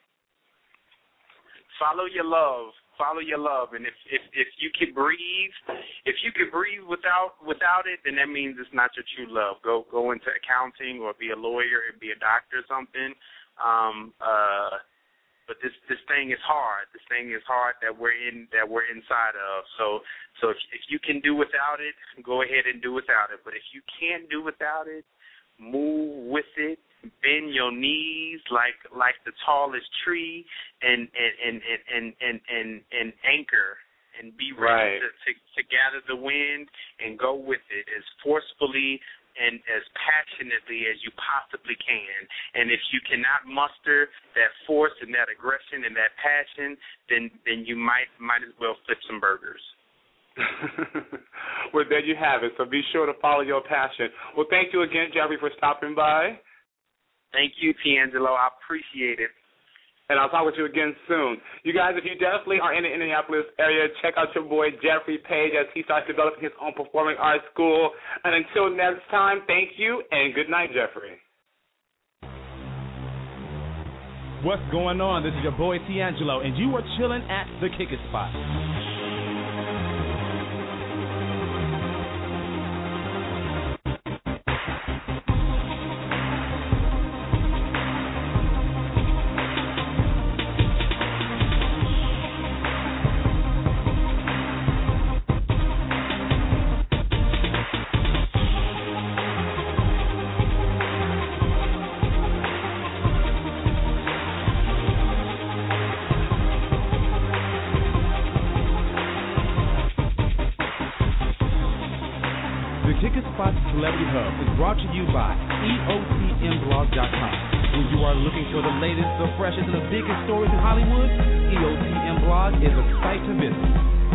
Speaker 21: Follow your love. And if you can breathe, without it, then that means it's not your true love. Go into accounting or be a lawyer and be a doctor or something. But this thing is hard. This thing is hard that we're inside of. So if you can do without it, go ahead and do without it. But if you can't do without it, move with it. Bend your knees like the tallest tree, and anchor and be ready to gather the wind and go with it as forcefully and as passionately as you possibly can. And if you cannot muster that force and that aggression and that passion, then you might as well flip some burgers.
Speaker 15: Well, there you have it. So be sure to follow your passion. Well, thank you again, Jeffrey, for stopping by.
Speaker 21: Thank you, Tiangelo. I appreciate it.
Speaker 15: And I'll talk with you again soon. You guys, if you definitely are in the Indianapolis area, check out your boy Jeffrey Page as he starts developing his own performing arts school. And until next time, thank you and good night, Jeffrey.
Speaker 14: What's going on? This is your boy Tiangelo, and you are chilling at the Kicker Spot. Ticket Spot Celebrity Hub is brought to you by EOTMblog.com. When you are looking for the latest, the freshest, and the biggest stories in Hollywood, EOTM Blog is a site to visit.